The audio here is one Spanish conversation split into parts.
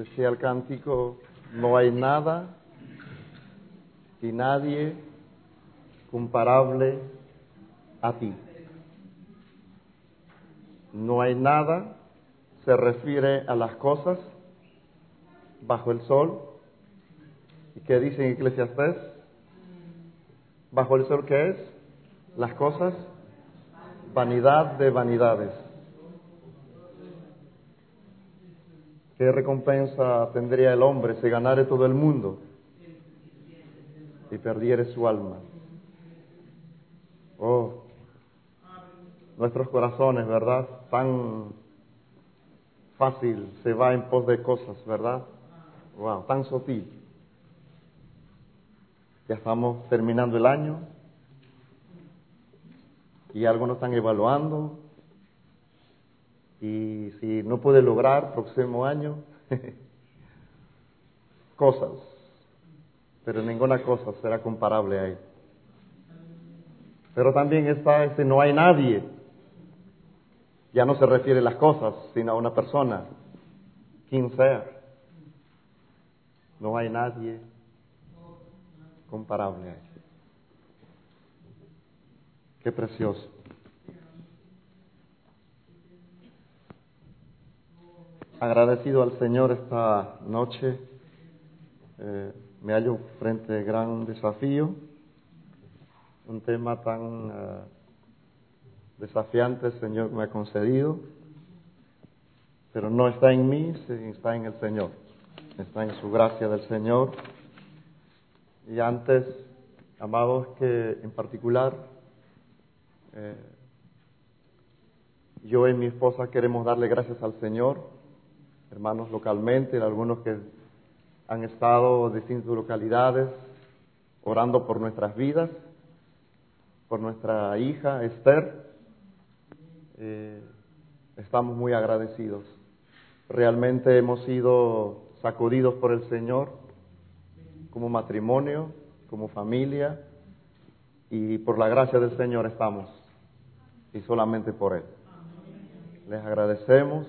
Decía el cántico, no hay nada y nadie comparable a ti. No hay nada se refiere a las cosas bajo el sol. ¿Y qué dice en Eclesiastés? ¿Bajo el sol qué es? Las cosas, vanidad de vanidades. ¿Qué recompensa tendría el hombre si ganare todo el mundo y perdiere su alma? Oh, nuestros corazones, ¿verdad? Tan fácil se va en pos de cosas, ¿verdad? Wow, tan sutil. Ya estamos terminando el año y algo nos están evaluando. Y si no puede lograr próximo año, cosas, pero ninguna cosa será comparable a él. Pero también está no hay nadie. Ya no se refiere a las cosas, sino a una persona, quien sea. No hay nadie comparable a él. Qué precioso. Agradecido al Señor esta noche. Me hallo frente a gran desafío. Un tema tan desafiante el Señor me ha concedido. Pero no está en mí, está en el Señor. Está en su gracia del Señor. Y antes, amados, que en particular yo y mi esposa queremos darle gracias al Señor, hermanos localmente, algunos que han estado en distintas localidades orando por nuestras vidas, por nuestra hija Esther. Estamos muy agradecidos. Realmente hemos sido sacudidos por el Señor como matrimonio, como familia, y por la gracia del Señor estamos, y solamente por Él. Les agradecemos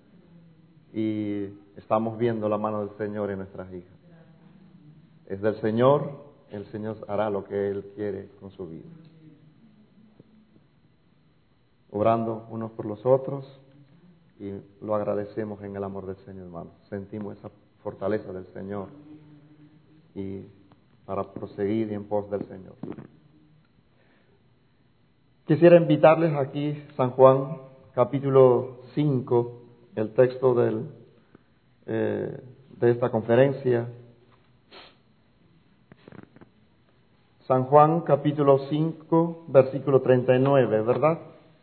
y estamos viendo la mano del Señor en nuestras hijas. Es del Señor, el Señor hará lo que Él quiere con su vida. Orando unos por los otros y lo agradecemos en el amor del Señor, hermanos. Sentimos esa fortaleza del Señor y para proseguir en pos del Señor. Quisiera invitarles aquí, San Juan, capítulo 5, el texto de esta conferencia. San Juan, capítulo 5, versículo 39, ¿verdad?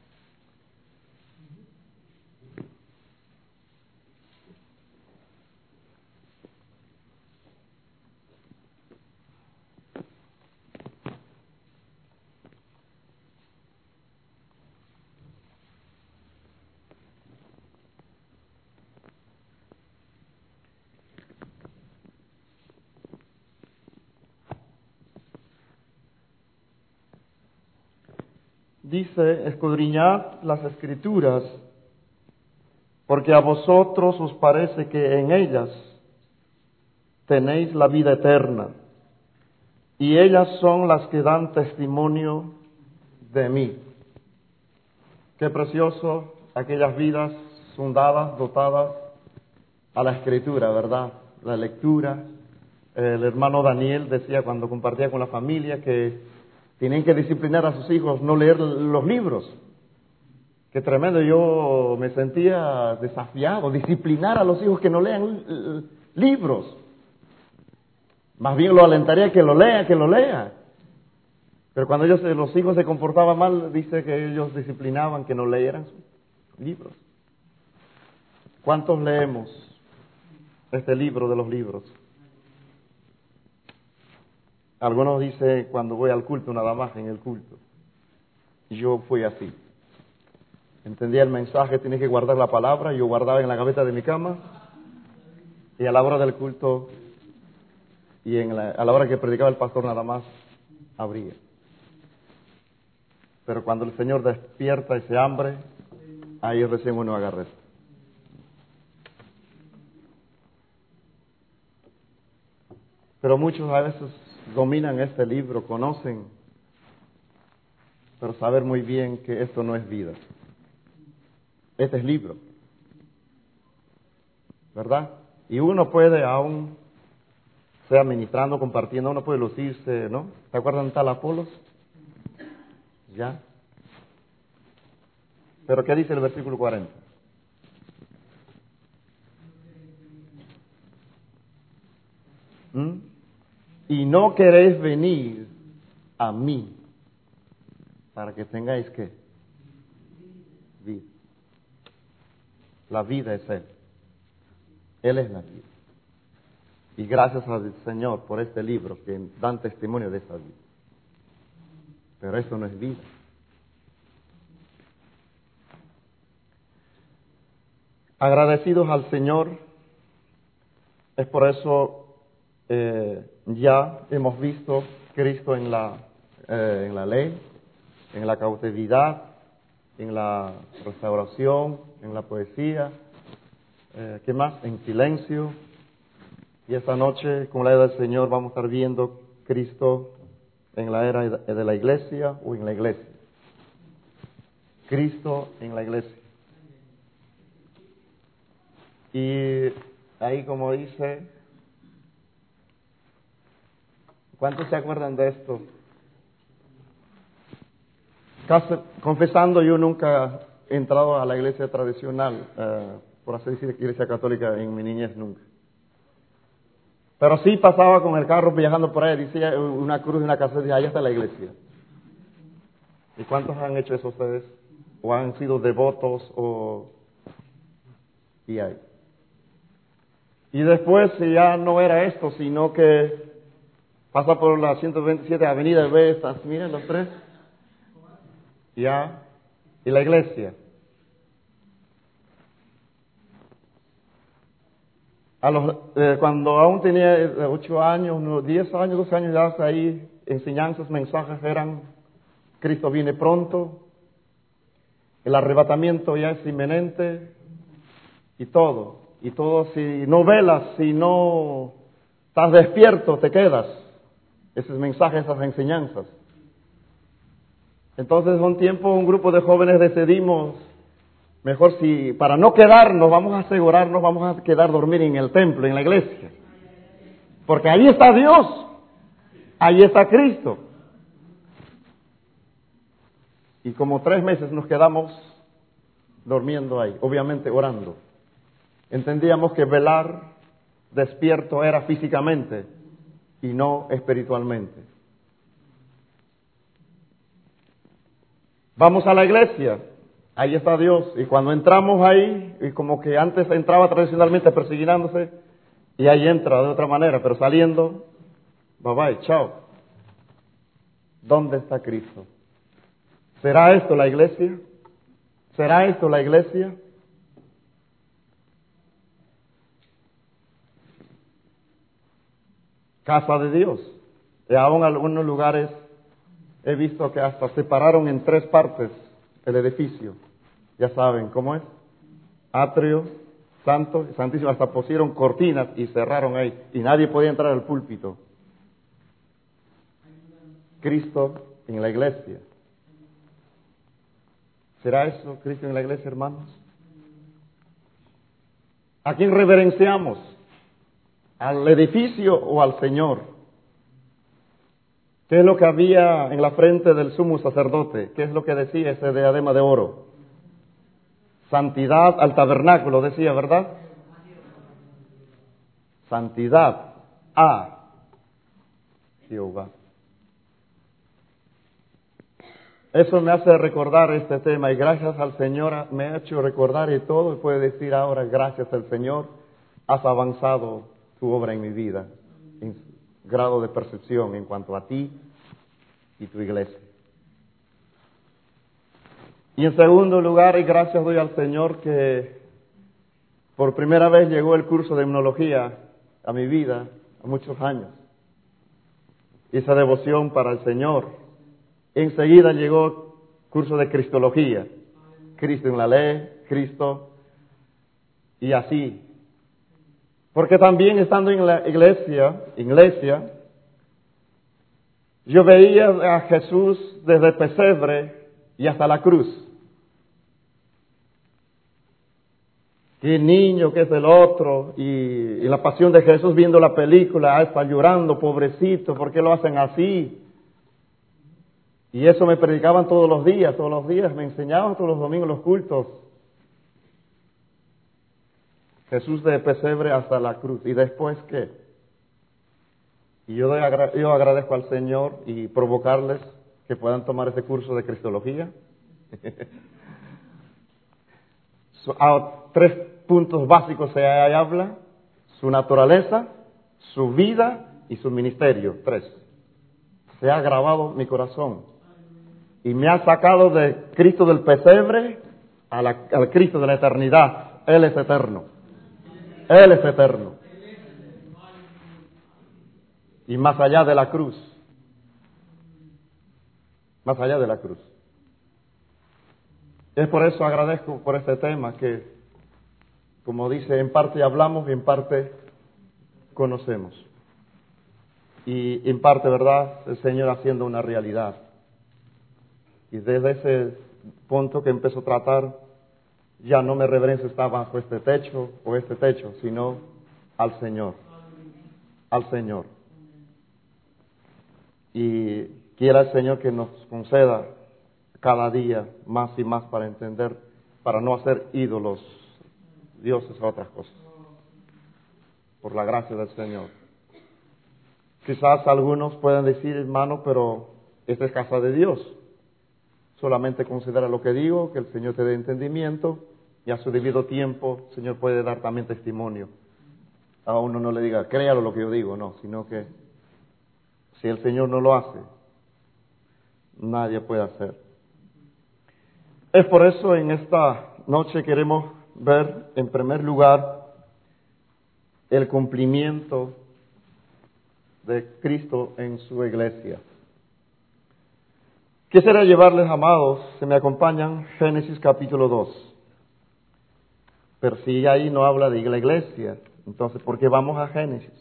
Dice, escudriñad las Escrituras, porque a vosotros os parece que en ellas tenéis la vida eterna, y ellas son las que dan testimonio de mí. Qué precioso aquellas vidas son dadas, dotadas a la Escritura, ¿verdad? La lectura. El hermano Daniel decía cuando compartía con la familia que tienen que disciplinar a sus hijos, no leer los libros. Qué tremendo, yo me sentía desafiado, disciplinar a los hijos que no lean libros. Más bien lo alentaría a que lo lea. Pero cuando los hijos se comportaban mal, dice que ellos disciplinaban que no leyeran sus libros. ¿Cuántos leemos este libro de los libros? Algunos dicen cuando voy al culto, nada más en el culto. Y yo fui así. Entendía el mensaje, tenía que guardar la palabra, yo guardaba en la gaveta de mi cama, y a la hora del culto y a la hora que predicaba el pastor nada más abría. Pero cuando el Señor despierta ese hambre, ahí recién uno agarra. Pero muchos a veces dominan este libro, conocen, pero saber muy bien que esto no es vida. Este es libro, ¿verdad? Y uno puede aún, sea ministrando, compartiendo, uno puede lucirse, ¿no? ¿Se acuerdan de tal Apolos? ¿Ya? Pero ¿qué dice el versículo 40? Y no queréis venir a mí para que tengáis ¿qué? Vida. La vida es Él. Él es la vida. Y gracias al Señor por este libro que dan testimonio de esa vida. Pero esto no es vida. Agradecidos al Señor, es por eso ya hemos visto Cristo en la ley, en la cautividad, en la restauración, en la poesía, ¿qué más? En silencio. Y esta noche, con la ayuda del Señor, vamos a estar viendo Cristo en la era de la iglesia o en la iglesia. Cristo en la iglesia. Y ahí como dice, ¿cuántos se acuerdan de esto? Confesando, yo nunca he entrado a la iglesia tradicional, por así decir, iglesia católica en mi niñez nunca. Pero sí pasaba con el carro viajando por ahí, decía una cruz y una casa, decía, allá está la iglesia. ¿Y cuántos han hecho eso ustedes? ¿O han sido devotos? Y ahí. Y después ya no era esto, sino que pasa por la 127 Avenida, ve estas, miren los tres. Ya. Y la iglesia. Cuando aún tenía 8 años, unos 10 años, 12 años, ya ahí enseñanzas, mensajes eran, Cristo viene pronto, el arrebatamiento ya es inminente, y todo, si no velas, si no estás despierto, te quedas, esos mensajes, esas enseñanzas. Entonces, un tiempo, un grupo de jóvenes decidimos, mejor si, para no quedarnos, vamos a asegurarnos, vamos a quedar dormir en el templo, en la iglesia. Porque ahí está Dios, ahí está Cristo. Y como 3 meses nos quedamos durmiendo ahí, obviamente orando. Entendíamos que velar despierto era físicamente y no espiritualmente. Vamos a la iglesia. Ahí está Dios. Y cuando entramos ahí, y como que antes entraba tradicionalmente persignándose, y ahí entra de otra manera, pero saliendo, bye bye, chao. ¿Dónde está Cristo? ¿Será esto la iglesia? ¿Será esto la iglesia? Casa de Dios. Y aún en algunos lugares he visto que hasta separaron en 3 partes el edificio. Ya saben cómo es. Atrio, santo, santísimo. Hasta pusieron cortinas y cerraron ahí. Y nadie podía entrar al púlpito. Cristo en la iglesia. ¿Será eso Cristo en la iglesia, hermanos? ¿A quién reverenciamos? ¿Al edificio o al Señor? ¿Qué es lo que había en la frente del sumo sacerdote? ¿Qué es lo que decía ese diadema de oro? Santidad al tabernáculo, decía, ¿verdad? Santidad a Jehová. Eso me hace recordar este tema y gracias al Señor me ha hecho recordar y todo, y puedo decir ahora, gracias al Señor, has avanzado tu obra en mi vida, en grado de percepción en cuanto a ti y tu iglesia. Y en segundo lugar, y gracias doy al Señor que por primera vez llegó el curso de himnología a mi vida, a muchos años. Y esa devoción para el Señor. Enseguida llegó curso de cristología, Cristo en la ley, Cristo, y así. Porque también estando en la iglesia, yo veía a Jesús desde el pesebre y hasta la cruz. Qué niño que es el otro, y la pasión de Jesús viendo la película, está llorando, pobrecito, ¿por qué lo hacen así? Y eso me predicaban todos los días, me enseñaban todos los domingos los cultos. Jesús de pesebre hasta la cruz. ¿Y después qué? Y yo agradezco al Señor y provocarles que puedan tomar ese curso de Cristología. Tres puntos básicos se habla: su naturaleza, su vida y su ministerio. 3. Se ha grabado mi corazón y me ha sacado de Cristo del pesebre al Cristo de la eternidad. Él es eterno. Él es eterno. Y más allá de la cruz. Más allá de la cruz. Es por eso agradezco por este tema que, como dice, en parte hablamos y en parte conocemos. Y en parte, ¿verdad?, el Señor haciendo una realidad. Y desde ese punto que empezó a tratar, ya no me reverencio estar bajo este techo o este techo, sino al Señor. Al Señor. Y quiera el Señor que nos conceda cada día más y más para entender, para no hacer ídolos, dioses o otras cosas. Por la gracia del Señor. Quizás algunos puedan decir, hermano, pero esta es casa de Dios. Solamente considera lo que digo, que el Señor te dé entendimiento y a su debido tiempo el Señor puede dar también testimonio. A uno no le diga, créalo lo que yo digo, no, sino que si el Señor no lo hace, nadie puede hacer. Es por eso en esta noche queremos ver en primer lugar el cumplimiento de Cristo en su iglesia. Quisiera llevarles, amados, si me acompañan, Génesis capítulo 2. Pero si ahí no habla de la iglesia, entonces ¿por qué vamos a Génesis?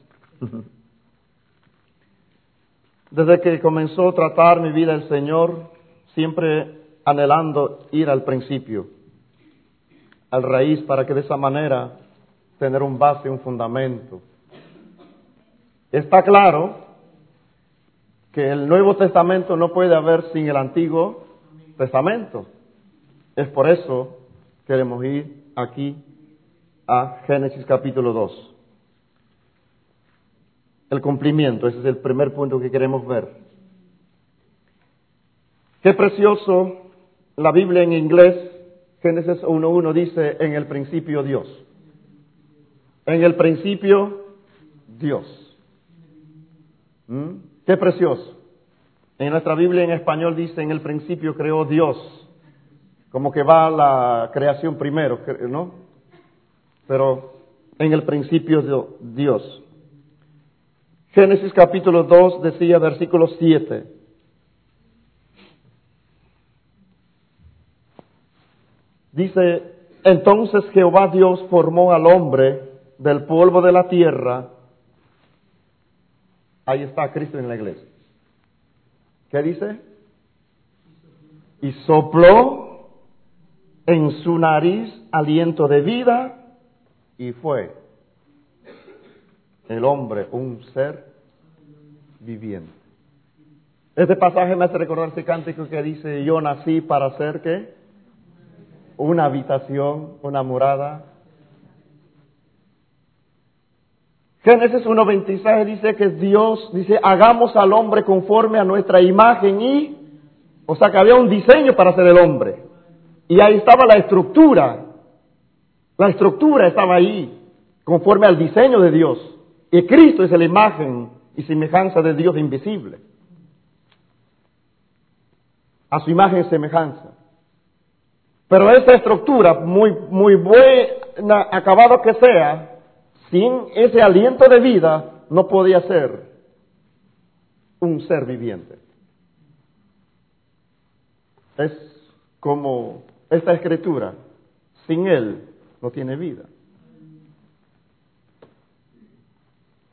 Desde que comenzó a tratar mi vida el Señor, siempre anhelando ir al principio, al raíz, para que de esa manera tener un base, un fundamento. Está claro que el Nuevo Testamento no puede haber sin el Antiguo Testamento. Es por eso que queremos ir aquí a Génesis capítulo 2. El cumplimiento, ese es el primer punto que queremos ver. Qué precioso, la Biblia en inglés, Génesis 1:1 dice, en el principio Dios. En el principio Dios. Qué precioso. En nuestra Biblia en español dice, en el principio creó Dios. Como que va la creación primero, ¿no? Pero en el principio Dios. Génesis capítulo 2 decía, versículo 7. Dice, entonces Jehová Dios formó al hombre del polvo de la tierra. Ahí está Cristo en la iglesia. ¿Qué dice? Y sopló en su nariz aliento de vida y fue el hombre un ser viviente. Este pasaje me hace recordar ese cántico que dice, yo nací para hacer ¿qué? Una habitación, una morada. Génesis 1:26 dice que Dios dice, hagamos al hombre conforme a nuestra imagen o sea que había un diseño para hacer el hombre. Y ahí estaba la estructura. La estructura estaba ahí, conforme al diseño de Dios. Y Cristo es la imagen y semejanza de Dios invisible. A su imagen y semejanza. Pero esa estructura, muy buena, acabado que sea, sin ese aliento de vida, no podía ser un ser viviente. Es como esta escritura, sin él no tiene vida.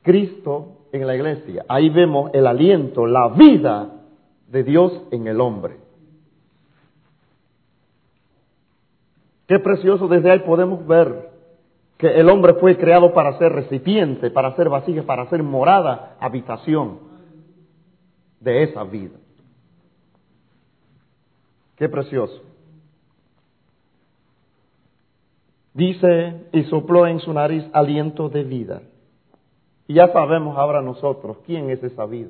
Cristo en la iglesia. Ahí vemos el aliento, la vida de Dios en el hombre. Qué precioso, desde ahí podemos ver que el hombre fue creado para ser recipiente, para ser vasija, para ser morada, habitación de esa vida. Qué precioso. Dice, y sopló en su nariz aliento de vida. Y ya sabemos ahora nosotros quién es esa vida.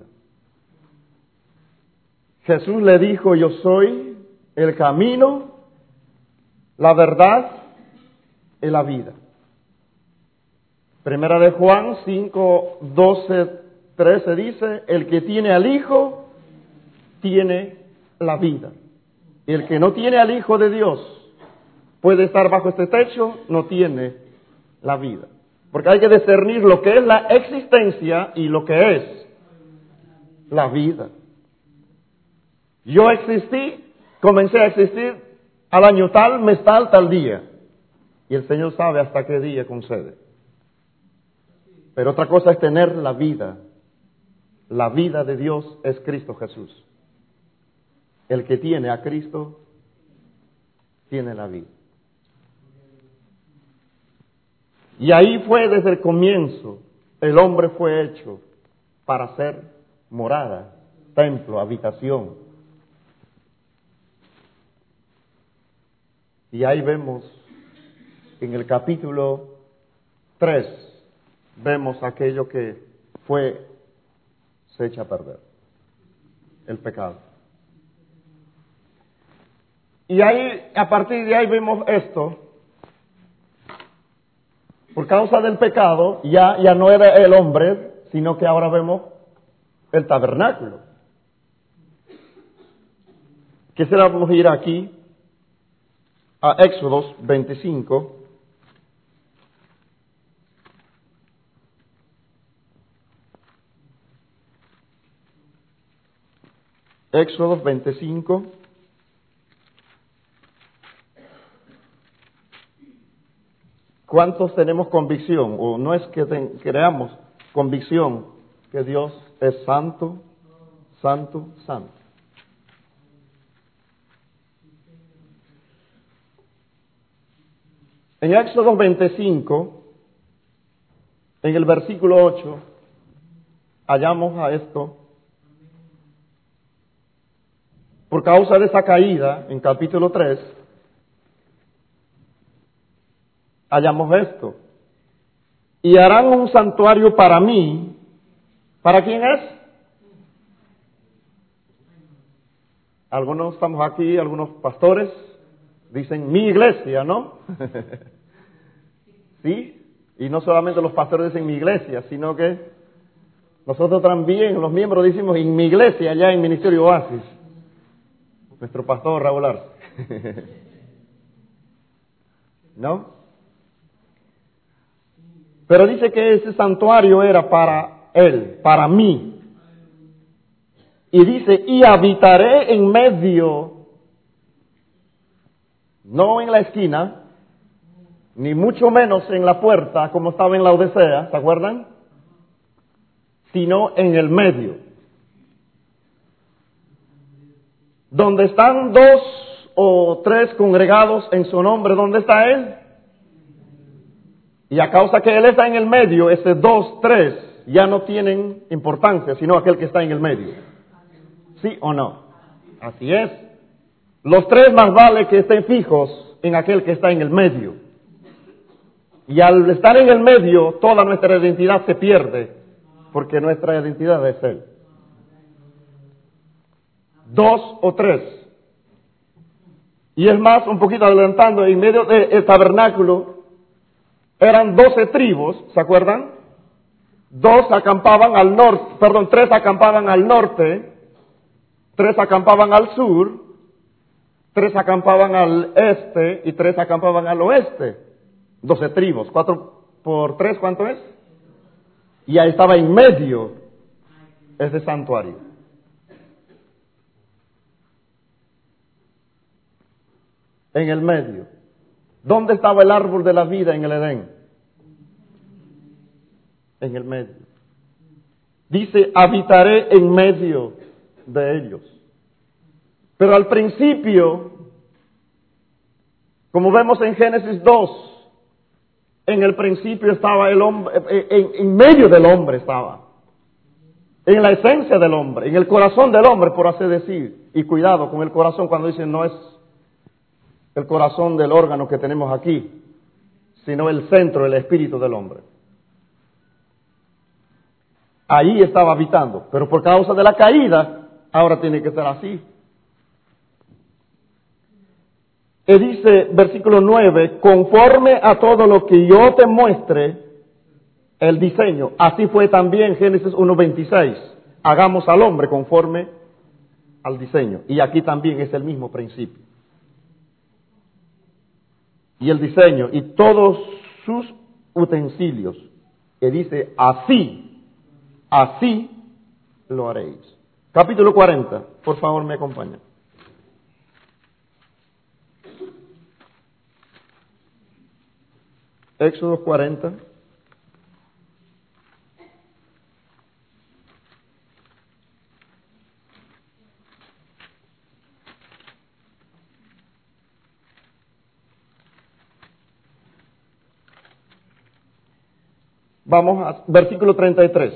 Jesús le dijo, yo soy el camino, la verdad y la vida. Primera de Juan 5, 12, 13 dice, el que tiene al Hijo, tiene la vida. Y el que no tiene al Hijo de Dios, puede estar bajo este techo, no tiene la vida. Porque hay que discernir lo que es la existencia y lo que es la vida. Yo existí, comencé a existir al año tal, mes tal, tal día. Y el Señor sabe hasta qué día concede. Pero otra cosa es tener la vida. La vida de Dios es Cristo Jesús. El que tiene a Cristo, tiene la vida. Y ahí fue desde el comienzo, el hombre fue hecho para ser morada, templo, habitación. Y ahí vemos, en el capítulo 3, vemos aquello que se echa a perder, el pecado. Y ahí, a partir de ahí vemos esto. Por causa del pecado, ya no era el hombre, sino que ahora vemos el tabernáculo. Quisiéramos ir aquí a Éxodo 25. Éxodo 25. ¿Cuántos tenemos convicción? O no es que creamos convicción que Dios es santo, santo, santo. En Éxodo 25, en el versículo 8, hallamos a esto. Por causa de esa caída, en capítulo 3, hallamos esto. Y harán un santuario para mí. ¿Para quién es? Algunos estamos aquí, algunos pastores dicen mi iglesia, ¿no? ¿Sí? Y no solamente los pastores dicen mi iglesia, sino que nosotros también, los miembros, decimos en mi iglesia, allá en Ministerio Oasis. Nuestro pastor Raúl Arce. ¿No? Pero dice que ese santuario era para él, para mí. Y dice, y habitaré en medio, no en la esquina, ni mucho menos en la puerta, como estaba en la Odisea, ¿se acuerdan? Sino en el medio. Donde están 2 o 3 congregados en su nombre, ¿dónde está Él? Y a causa que Él está en el medio, ese 2, 3 ya no tienen importancia, sino aquel que está en el medio. ¿Sí o no? Así es. Los 3 más vale que estén fijos en aquel que está en el medio. Y al estar en el medio, toda nuestra identidad se pierde, porque nuestra identidad es Él. 2 o 3. Y es más, un poquito adelantando, en medio del tabernáculo, eran 12 tribus, ¿se acuerdan? 2 acampaban al norte, 3 acampaban al norte, 3 acampaban al sur, 3 acampaban al este y 3 acampaban al oeste. 12 tribus, 4 por 3, ¿cuánto es? Y ahí estaba en medio ese santuario. En el medio. ¿Dónde estaba el árbol de la vida en el Edén? En el medio. Dice, habitaré en medio de ellos. Pero al principio, como vemos en Génesis 2, en el principio estaba el hombre, en medio del hombre estaba. En la esencia del hombre, en el corazón del hombre, por así decir. Y cuidado con el corazón cuando dicen no es el corazón del órgano que tenemos aquí, sino el centro, el espíritu del hombre. Ahí estaba habitando, pero por causa de la caída, ahora tiene que ser así. Y dice, versículo 9, conforme a todo lo que yo te muestre, el diseño. Así fue también Génesis 1:26. Hagamos al hombre conforme al diseño. Y aquí también es el mismo principio. Y el diseño y todos sus utensilios. Y dice, así lo haréis. Capítulo 40. Por favor, me acompaña. Éxodo 40. Vamos a versículo 33.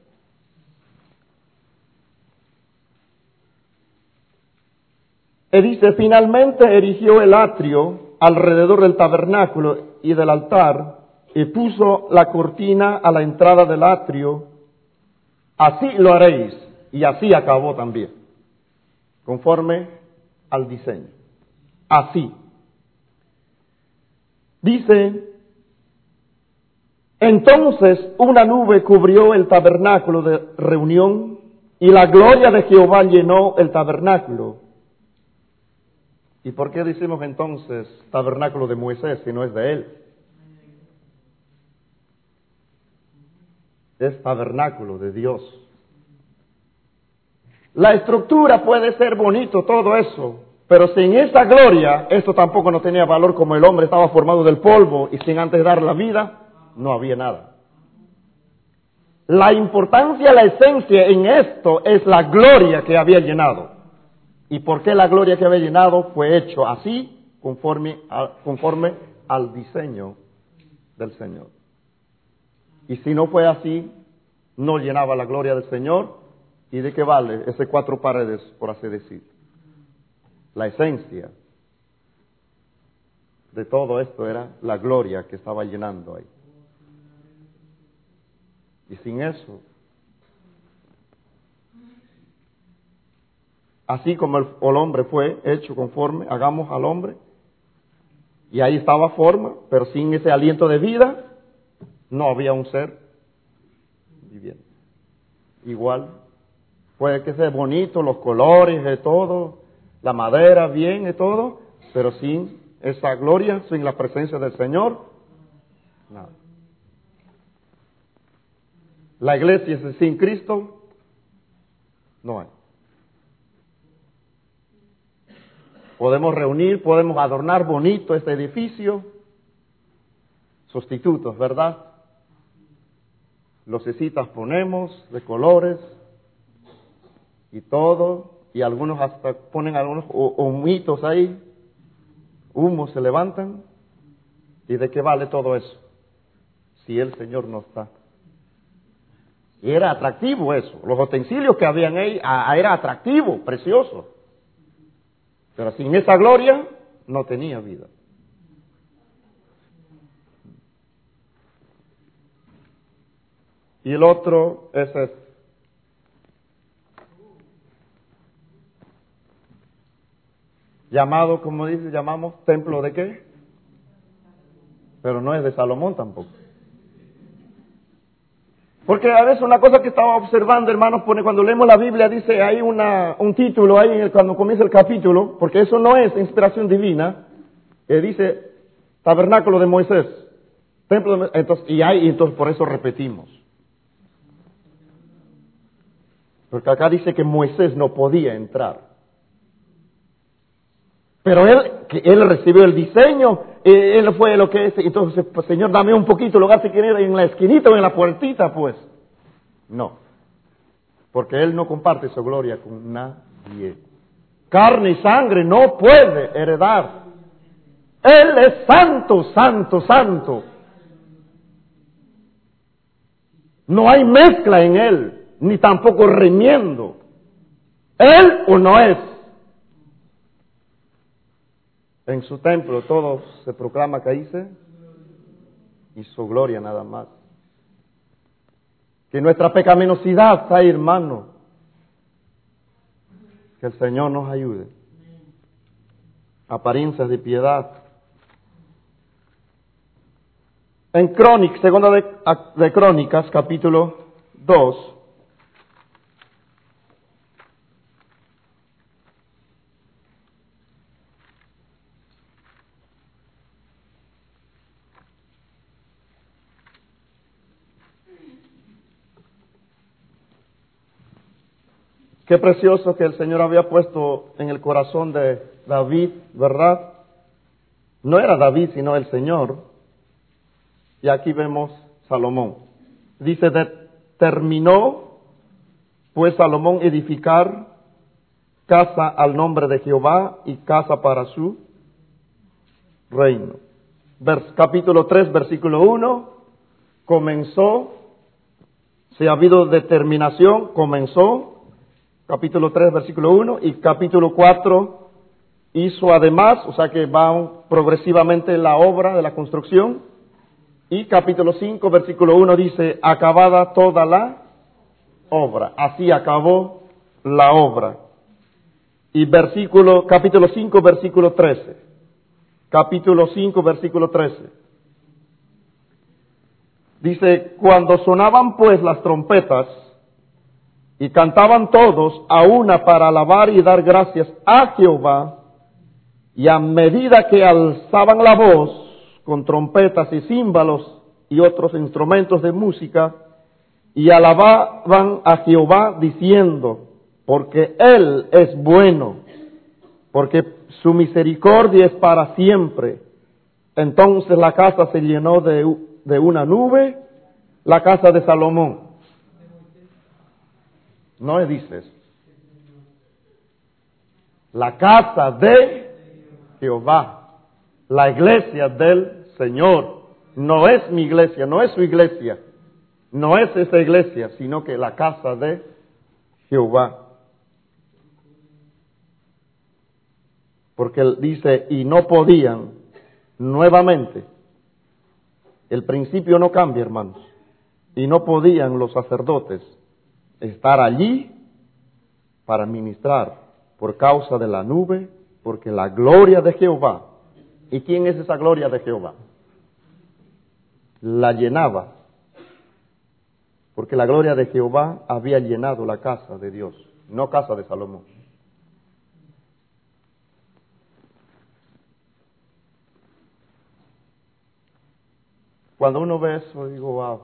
Y dice, finalmente erigió el atrio alrededor del tabernáculo y del altar, y puso la cortina a la entrada del atrio. Así lo haréis. Y así acabó también, conforme al diseño. Así. Dice, entonces una nube cubrió el tabernáculo de reunión, y la gloria de Jehová llenó el tabernáculo. ¿Y por qué decimos entonces tabernáculo de Moisés si no es de él? Es tabernáculo de Dios. La estructura puede ser bonito, todo eso, pero sin esa gloria, esto tampoco no tenía valor. Como el hombre estaba formado del polvo y sin antes dar la vida, no había nada. La importancia, la esencia en esto es la gloria que había llenado. ¿Y por qué la gloria que había llenado fue hecho así, conforme al diseño del Señor? Y si no fue así, no llenaba la gloria del Señor. ¿Y de qué vale esas 4 paredes, por así decir? La esencia de todo esto era la gloria que estaba llenando ahí. Y sin eso, así como el hombre fue hecho conforme, hagamos al hombre, y ahí estaba forma, pero sin ese aliento de vida, no había un ser viviente. Igual, puede que sea bonito, los colores de todo, la madera bien y todo, pero sin esa gloria, sin la presencia del Señor, nada. La iglesia sin Cristo no hay. Podemos reunir, podemos adornar bonito este edificio, sustitutos, ¿verdad? Lucecitas ponemos de colores y todo, y algunos hasta ponen algunos humitos ahí, humos se levantan. ¿Y de qué vale todo eso? Si el Señor no está. Y era atractivo eso. Los utensilios que habían ahí era atractivo, precioso. Pero sin esa gloria no tenía vida. Y el otro es este. Llamado, como dice, llamamos templo de qué? Pero no es de Salomón tampoco. Porque a veces una cosa que estaba observando, hermanos, pone cuando leemos la Biblia, dice hay un título ahí cuando comienza el capítulo, porque eso no es inspiración divina, dice tabernáculo de Moisés, templo de, entonces por eso repetimos. Porque acá dice que Moisés no podía entrar. Pero él recibió el diseño, él fue lo que es, entonces, pues, Señor, dame un poquito, lugar si quiere en la esquinita o en la puertita, pues. No. porque Él no comparte su gloria con nadie. Carne y sangre no puede heredar. Él es santo, santo, santo. No hay mezcla en Él, ni tampoco remiendo. Él o no es. En su templo todo se proclama que dice, y su gloria nada más. Que nuestra pecaminosidad está ahí, hermano. Que el Señor nos ayude. Apariencias de piedad. En Crónicas, segunda de Crónicas, capítulo 2. Qué precioso que el Señor había puesto en el corazón de David, ¿verdad? No era David, sino el Señor. Y aquí vemos Salomón. Dice, determinó pues Salomón edificar casa al nombre de Jehová y casa para su reino. Capítulo 3, versículo 1, comenzó, si ha habido determinación, comenzó. Capítulo 3, versículo 1, y capítulo 4 hizo además, o sea que va progresivamente la obra de la construcción, y capítulo 5, versículo 1 dice, acabada toda la obra, así acabó la obra. Y capítulo 5, versículo 13, capítulo 5, versículo 13, dice, cuando sonaban pues las trompetas, y cantaban todos a una para alabar y dar gracias a Jehová, y a medida que alzaban la voz con trompetas y címbalos y otros instrumentos de música, y alababan a Jehová diciendo, porque Él es bueno, porque su misericordia es para siempre. Entonces la casa se llenó de una nube, la casa de Salomón. No dice eso. La casa de Jehová, la iglesia del Señor. No es mi iglesia, no es su iglesia, no es esa iglesia, sino que la casa de Jehová. Porque él dice, y no podían nuevamente. El principio no cambia, hermanos. Y no podían los sacerdotes estar allí para ministrar por causa de la nube, porque la gloria de Jehová, ¿y quién es esa gloria de Jehová? La llenaba, porque la gloria de Jehová había llenado la casa de Dios, no casa de Salomón. Cuando uno ve eso, digo, wow,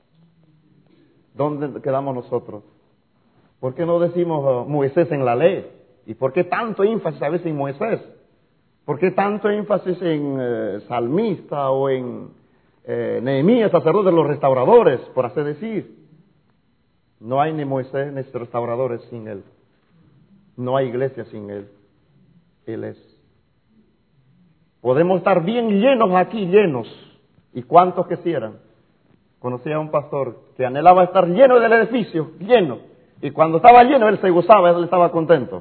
¿dónde quedamos nosotros? ¿Por qué no decimos Moisés en la ley? ¿Y por qué tanto énfasis a veces en Moisés? ¿Por qué tanto énfasis en salmista o en Nehemías, sacerdote de los restauradores, por así decir? No hay ni Moisés ni restauradores sin él. No hay iglesia sin él. Él es. Podemos estar bien llenos aquí, llenos. ¿Y cuántos quisieran? Conocí a un pastor que anhelaba estar lleno del edificio, lleno. Y cuando estaba lleno, él se gozaba, él estaba contento.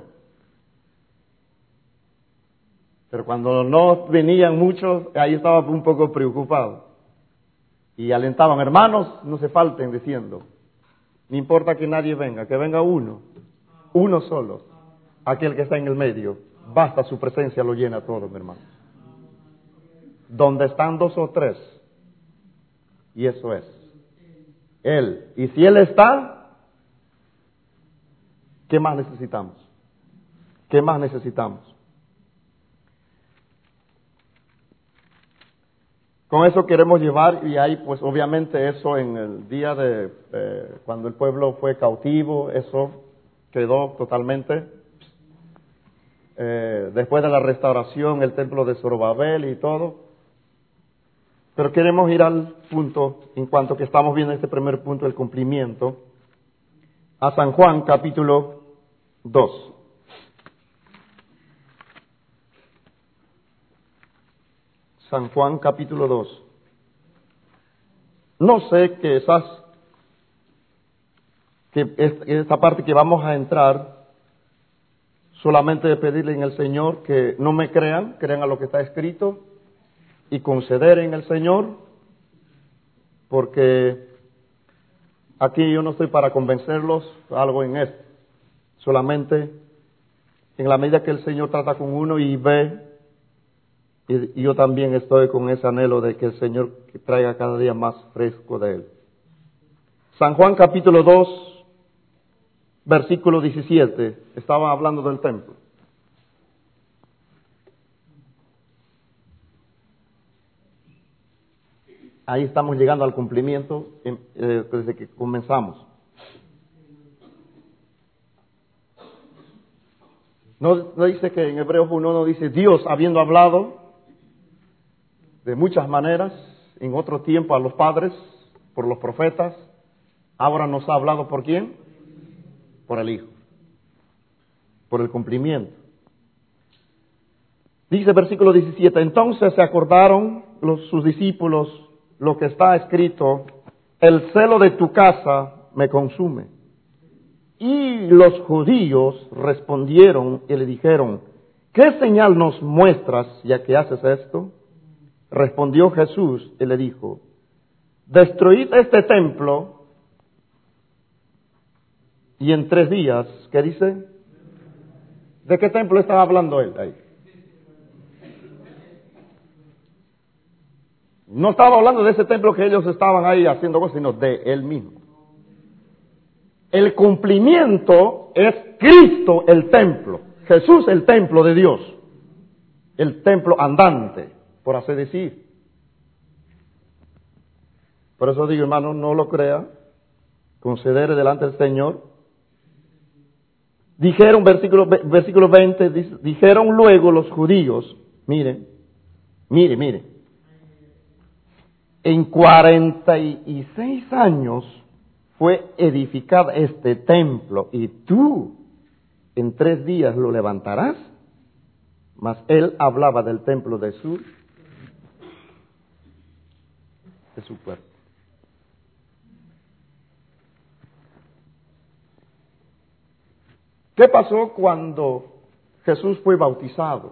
Pero cuando no venían muchos, ahí estaba un poco preocupado. Y alentaban, hermanos, no se falten diciendo, no importa que nadie venga, que venga uno solo, aquel que está en el medio, basta su presencia, lo llena todo, mi hermano. Donde están dos o tres, y eso es Él. Y si Él está, ¿qué más necesitamos? ¿Qué más necesitamos? Con eso queremos llevar, y hay pues obviamente eso en el día de cuando el pueblo fue cautivo, eso quedó totalmente. Después de la restauración, el templo de Zorobabel y todo. Pero queremos ir al punto, en cuanto que estamos viendo este primer punto, el cumplimiento. a San Juan capítulo 2. San Juan capítulo 2. No sé que esta parte que vamos a entrar, solamente de pedirle en el Señor que no me crean a lo que está escrito y conceder en el Señor, porque aquí yo no estoy para convencerlos algo en esto, solamente en la medida que el Señor trata con uno y ve, y yo también estoy con ese anhelo de que el Señor traiga cada día más fresco de Él. San Juan capítulo 2, versículo 17, estaban hablando del templo. Ahí estamos llegando al cumplimiento desde que comenzamos. No dice que en Hebreos 1 no dice Dios habiendo hablado de muchas maneras en otro tiempo a los padres por los profetas, ahora nos ha hablado ¿por quién? Por el Hijo, por el cumplimiento. Dice versículo 17, entonces se acordaron sus discípulos lo que está escrito, el celo de tu casa me consume. Y los judíos respondieron y le dijeron, ¿qué señal nos muestras ya que haces esto? Respondió Jesús y le dijo, destruid este templo y en 3 días, ¿qué dice? ¿De qué templo estaba hablando él ahí? No estaba hablando de ese templo que ellos estaban ahí haciendo cosas, sino de él mismo. El cumplimiento es Cristo el templo, Jesús el templo de Dios, el templo andante, por así decir. Por eso digo, hermano, no lo crea, considere delante del Señor. Dijeron, versículo 20, dijeron luego los judíos, mire, en 46 años fue edificado este templo y tú en 3 días lo levantarás. Mas él hablaba del templo de su cuerpo. ¿Qué pasó cuando Jesús fue bautizado?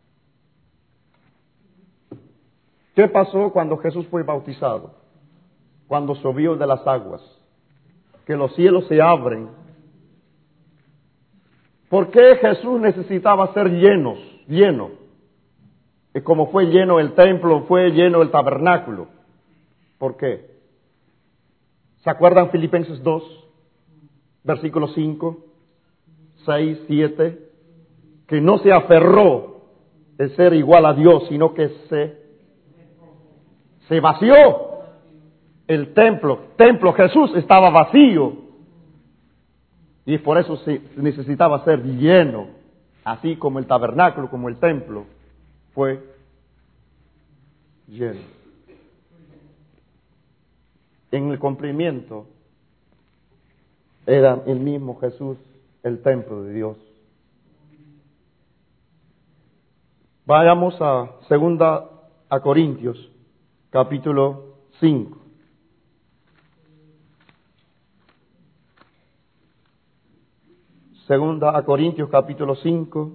¿Qué pasó cuando Jesús fue bautizado? Cuando subió de las aguas, que los cielos se abren. ¿Por qué Jesús necesitaba ser lleno? Y como fue lleno el templo, fue lleno el tabernáculo. ¿Por qué? ¿Se acuerdan Filipenses 2, versículos 5, 6, 7? Que no se aferró el ser igual a Dios, sino que se vació. El templo Jesús estaba vacío. Y por eso se necesitaba ser lleno, así como el tabernáculo, como el templo, fue lleno. En el cumplimiento era el mismo Jesús, el templo de Dios. Vayamos a 2 Corintios, capítulo 5. Segunda a Corintios capítulo 5,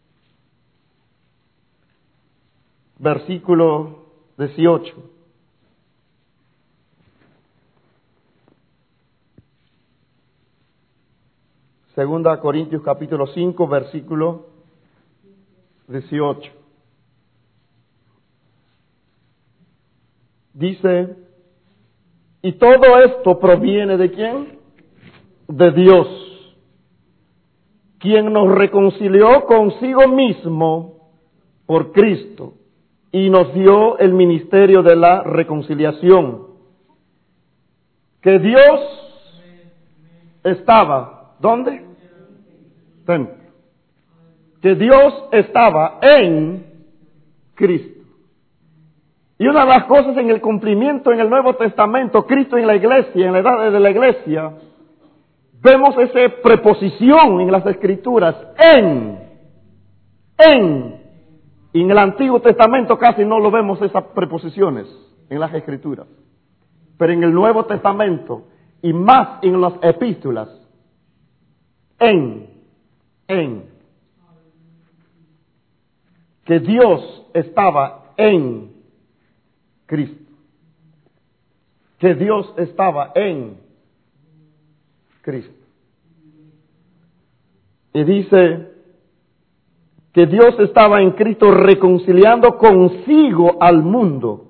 versículo 18. Segunda a Corintios capítulo 5, versículo 18. Dice, y todo esto proviene ¿de quién? De Dios, quien nos reconcilió consigo mismo por Cristo y nos dio el ministerio de la reconciliación. Que Dios estaba, ¿dónde? Templo. Que Dios estaba en Cristo. Y una de las cosas en el cumplimiento en el Nuevo Testamento, Cristo en la iglesia, en la edad de la iglesia, Vemos esa preposición en las Escrituras, en. Y en el Antiguo Testamento casi no lo vemos esas preposiciones en las Escrituras. Pero en el Nuevo Testamento, y más en las epístolas, en. Que Dios estaba en Cristo. Que Dios estaba en Cristo. Y dice que Dios estaba en Cristo reconciliando consigo al mundo,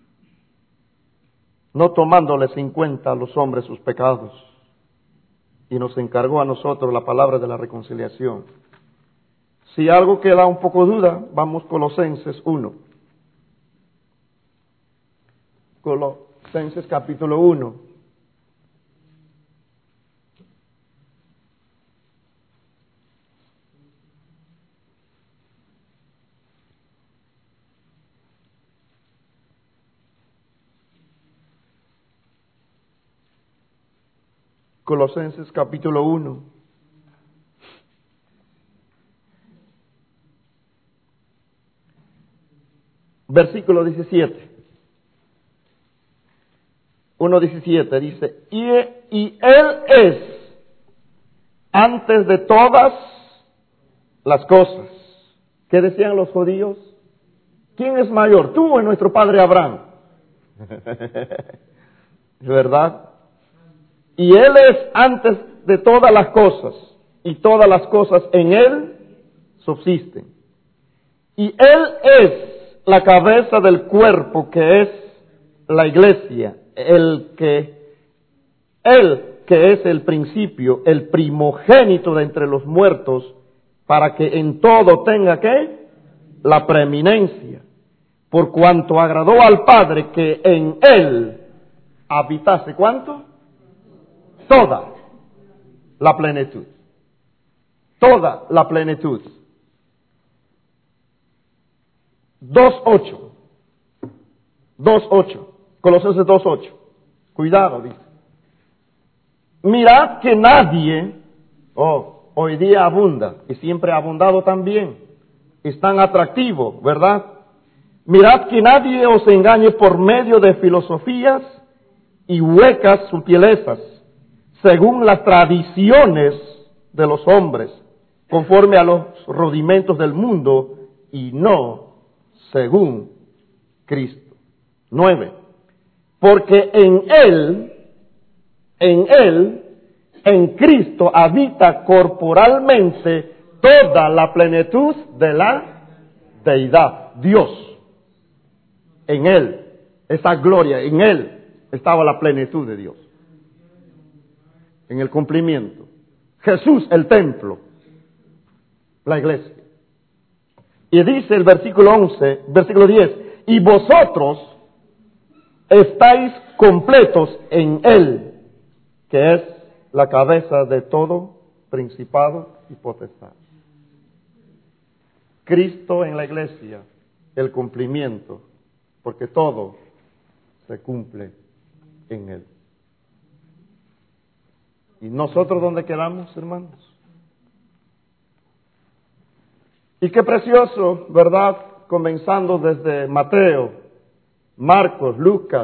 no tomándoles en cuenta a los hombres sus pecados, y nos encargó a nosotros la palabra de la reconciliación. Si algo queda un poco duda, vamos Colosenses 1. Colosenses capítulo 1. Colosenses capítulo 1. Versículo 17. 1:17 dice, y Él es antes de todas las cosas. ¿Qué decían los judíos? ¿Quién es mayor, tú o nuestro padre Abraham? ¿Verdad? Y Él es antes de todas las cosas, y todas las cosas en Él subsisten. Y Él es la cabeza del cuerpo, que es la iglesia, Él que es el principio, el primogénito de entre los muertos, para que en todo tenga ¿qué? La preeminencia, por cuanto agradó al Padre que en Él habitase, ¿cuánto? Toda la plenitud. Toda la plenitud. 2:8. Colosenses 2:8. Cuidado, dice. Mirad que nadie, hoy día abunda, y siempre ha abundado también, es tan atractivo, ¿verdad? Mirad que nadie os engañe por medio de filosofías y huecas sutilezas, según las tradiciones de los hombres, conforme a los rudimentos del mundo, y no según Cristo. 9. Porque en Cristo habita corporalmente toda la plenitud de la deidad, Dios. En Él, esa gloria, en Él estaba la plenitud de Dios. En el cumplimiento. Jesús, el templo, la iglesia. Y dice el versículo 10, y vosotros estáis completos en Él, que es la cabeza de todo principado y potestad. Cristo en la iglesia, el cumplimiento, porque todo se cumple en Él. ¿Y nosotros dónde quedamos, hermanos? Y qué precioso, ¿verdad? Comenzando desde Mateo, Marcos, Lucas,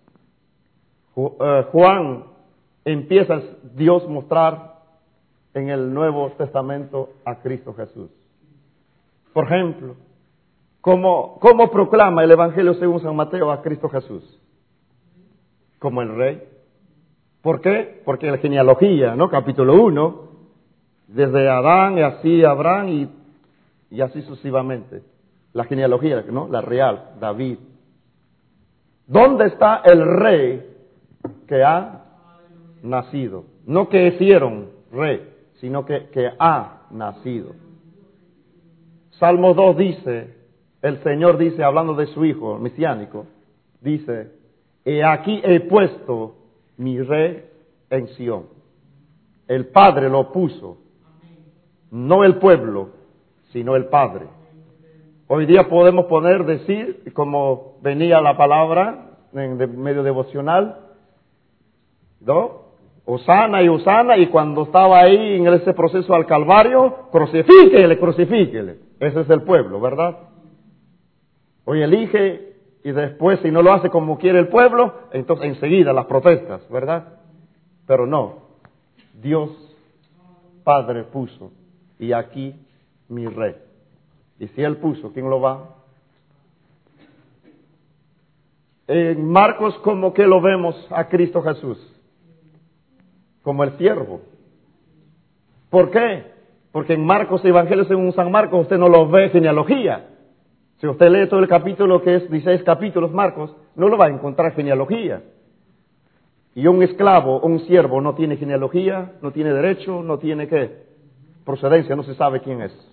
Juan, empieza Dios mostrar en el Nuevo Testamento a Cristo Jesús. Por ejemplo, ¿cómo proclama el Evangelio según San Mateo a Cristo Jesús? Como el Rey. ¿Por qué? Porque la genealogía, ¿no? Capítulo 1, desde Adán y así Abraham y así sucesivamente. La genealogía, ¿no? La real, David. ¿Dónde está el rey que ha nacido? No que hicieron rey, sino que ha nacido. Salmo 2 dice, el Señor dice, hablando de su Hijo mesiánico, dice, he aquí he puesto mi rey en Sión. El Padre lo puso, no el pueblo, sino el Padre. Hoy día podemos decir, como venía la palabra en medio devocional, ¿no? Hosana y Hosana, y cuando estaba ahí en ese proceso al Calvario, crucifíquele, crucifíquele. Ese es el pueblo, ¿verdad? Hoy elige, y después si no lo hace como quiere el pueblo, entonces enseguida las protestas, ¿verdad? Pero no, Dios Padre puso, y aquí mi rey. Y si Él puso, ¿quién lo va? En Marcos, ¿cómo que lo vemos a Cristo Jesús? Como el siervo. ¿Por qué? Porque en Marcos, Evangelio según San Marcos, usted no lo ve genealogía. Si usted lee todo el capítulo, que es 16 capítulos Marcos, no lo va a encontrar genealogía. Y un esclavo, un siervo, no tiene genealogía, no tiene derecho, no tiene ¿qué? Procedencia, no se sabe quién es.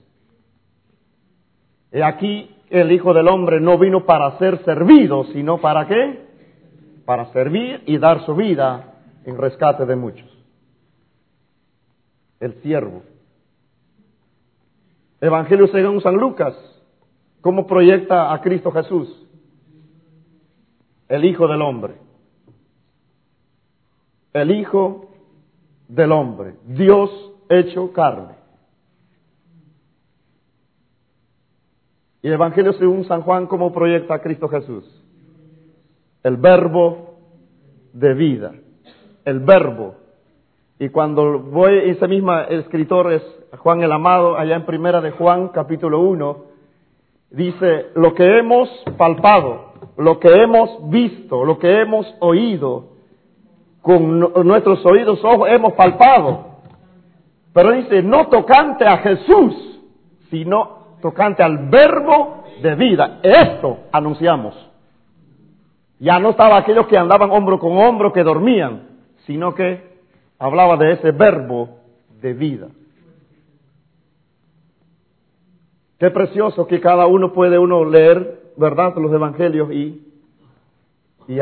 Y aquí el Hijo del Hombre no vino para ser servido, sino ¿para qué? Para servir y dar su vida en rescate de muchos. El siervo. Evangelio según San Lucas, ¿cómo proyecta a Cristo Jesús? El Hijo del Hombre. El Hijo del Hombre, Dios hecho carne. Y el Evangelio según San Juan, ¿cómo proyecta a Cristo Jesús? El verbo de vida. El verbo. Y cuando voy, ese mismo escritor es Juan el Amado, allá en Primera de Juan, capítulo 1, dice, lo que hemos palpado, lo que hemos visto, lo que hemos oído, con nuestros oídos, ojos, hemos palpado. Pero dice, no tocante a Jesús, sino tocante al verbo de vida. Esto anunciamos. Ya no estaba aquellos que andaban hombro con hombro, que dormían, sino que hablaba de ese verbo de vida. Qué precioso que cada uno puede leer, ¿verdad?, los evangelios y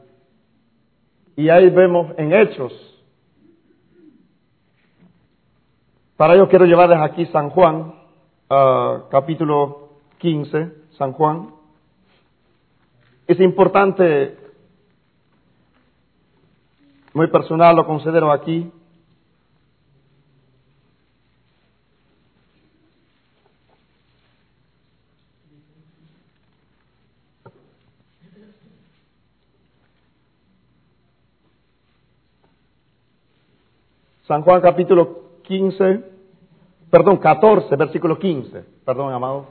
ahí vemos en Hechos. Para ello quiero llevarles aquí San Juan, capítulo 15, San Juan. Es importante, muy personal lo considero aquí. San Juan capítulo 14, versículo 15. Perdón, amado.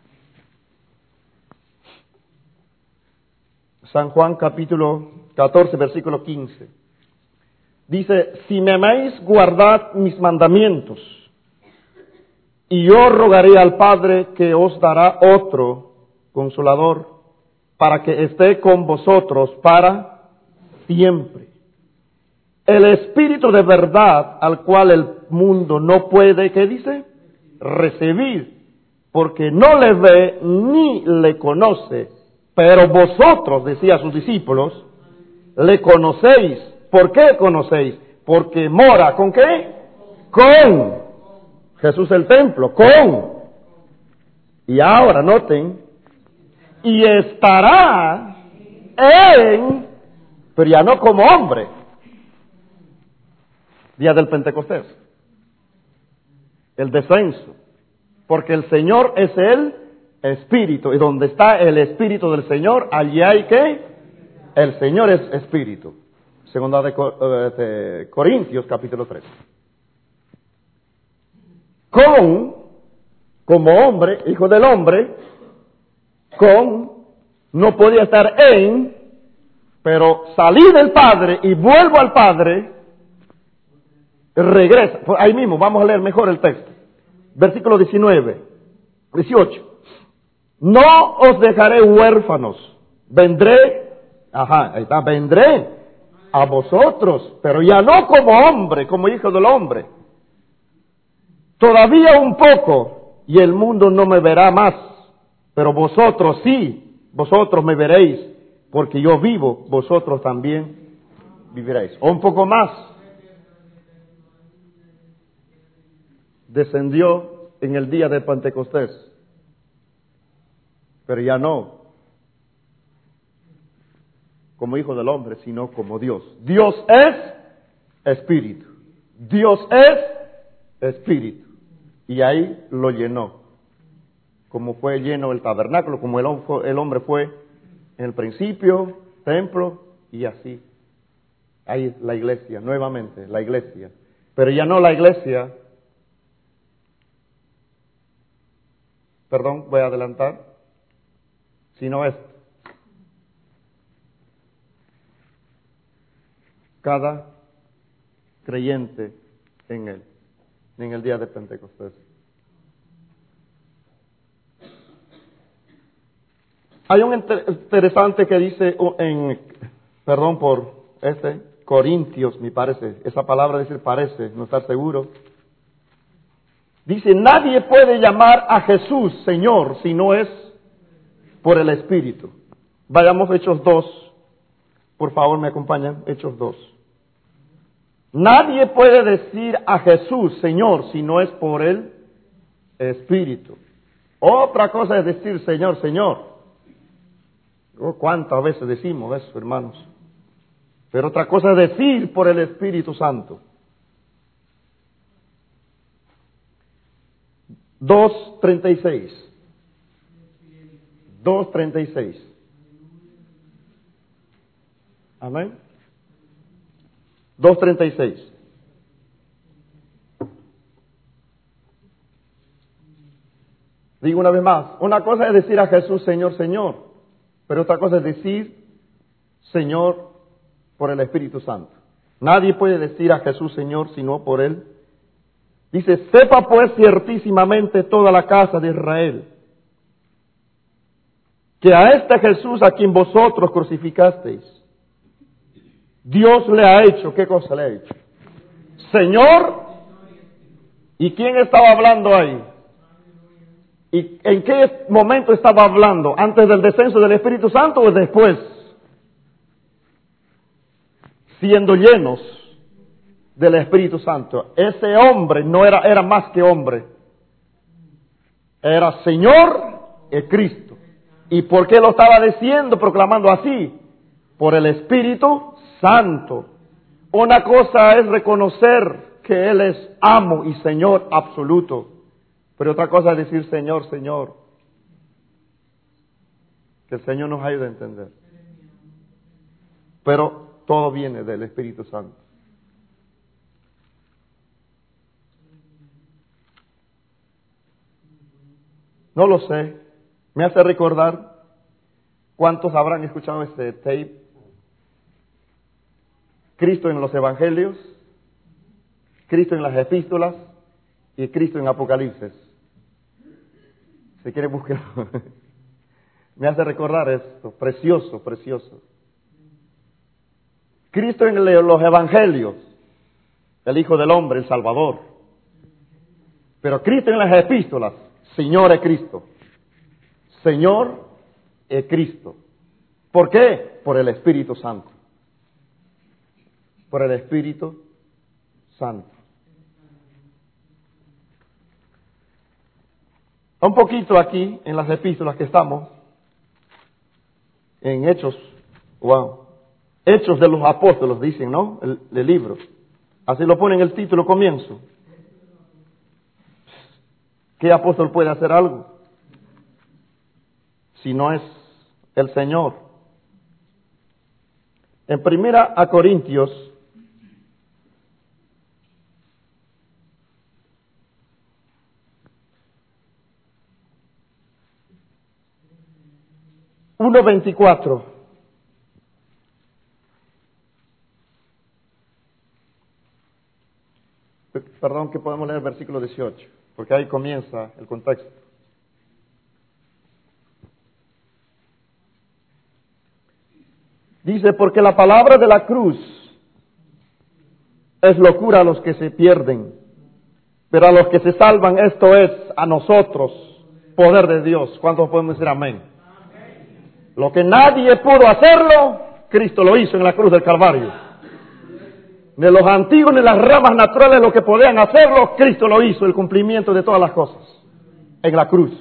San Juan capítulo 14, versículo 15. Dice, si me amáis, guardad mis mandamientos, y yo rogaré al Padre que os dará otro consolador, para que esté con vosotros para siempre. El Espíritu de verdad, al cual el mundo no puede, ¿qué dice? Recibir, porque no le ve ni le conoce, pero vosotros, decía a sus discípulos, le conocéis. ¿Por qué conocéis? Porque mora, ¿con qué? Con Jesús el templo, con. Y ahora noten, y estará en, pero ya no como hombre, día del Pentecostés, el descenso, porque el Señor es el Espíritu, y donde está el Espíritu del Señor, allí hay que, el Señor es Espíritu. Segunda de Corintios, capítulo 3. Como hombre, hijo del hombre, no podía estar en, pero salí del Padre y vuelvo al Padre, regresa. Ahí mismo, vamos a leer mejor el texto. Versículo 18. No os dejaré huérfanos, vendré a vosotros, pero ya no como hombre, como hijo del hombre. Todavía un poco, y el mundo no me verá más, pero vosotros sí, vosotros me veréis, porque yo vivo, vosotros también viviréis. O un poco más. Descendió en el día de Pentecostés, pero ya no como hijo del hombre, sino como Dios. Dios es espíritu. Dios es espíritu. Y ahí lo llenó. Como fue lleno el tabernáculo, como el hombre fue en el principio, templo, y así. Ahí la iglesia, nuevamente, la iglesia. Pero ya no la iglesia. Perdón, voy a adelantar. Sino esto. Cada creyente en él, en el día de Pentecostés. Hay un interesante que dice perdón por Corintios, me parece, esa palabra dice parece, no estar seguro. Dice, nadie puede llamar a Jesús Señor si no es por el Espíritu. Vayamos a Hechos 2, por favor me acompañan, Hechos 2. Nadie puede decir a Jesús Señor si no es por el Espíritu. Otra cosa es decir Señor, Señor. Oh, ¿cuántas veces decimos eso, hermanos? Pero otra cosa es decir por el Espíritu Santo. 2:36. 2:36. Amén. 2:36. Digo una vez más, una cosa es decir a Jesús Señor, Señor, pero otra cosa es decir Señor por el Espíritu Santo. Nadie puede decir a Jesús Señor sino por Él. Dice, sepa pues ciertísimamente toda la casa de Israel, que a este Jesús a quien vosotros crucificasteis, Dios le ha hecho, ¿qué cosa le ha hecho? Señor. ¿Y quién estaba hablando ahí? ¿Y en qué momento estaba hablando? ¿Antes del descenso del Espíritu Santo o después? Siendo llenos del Espíritu Santo. Ese hombre no era más que hombre. Era Señor y Cristo. ¿Y por qué lo estaba diciendo, proclamando así? Por el Espíritu Santo. Una cosa es reconocer que Él es amo y Señor absoluto. Pero otra cosa es decir Señor, Señor. Que el Señor nos ayude a entender. Pero todo viene del Espíritu Santo. No lo sé. Me hace recordar cuántos habrán escuchado este tape. Cristo en los Evangelios, Cristo en las Epístolas y Cristo en Apocalipsis. Si quiere buscarlo. Me hace recordar esto. Precioso, precioso. Cristo en los Evangelios, el Hijo del Hombre, el Salvador. Pero Cristo en las Epístolas, Señor es Cristo. Señor es Cristo. ¿Por qué? Por el Espíritu Santo. Por el Espíritu Santo. Un poquito aquí en las epístolas que estamos, en Hechos, Hechos de los Apóstoles, dicen, ¿no? El libro. Así lo pone en el título comienzo. ¿Qué apóstol puede hacer algo si no es el Señor? En 1 Corintios 1:24. Perdón, que podemos leer el versículo 18, porque ahí comienza el contexto. Dice, porque la palabra de la cruz es locura a los que se pierden, pero a los que se salvan, esto es a nosotros, poder de Dios. ¿Cuántos podemos decir amén? Lo que nadie pudo hacerlo, Cristo lo hizo en la cruz del Calvario. Ni los antiguos ni las ramas naturales lo que podían hacerlo, Cristo lo hizo, el cumplimiento de todas las cosas, en la cruz.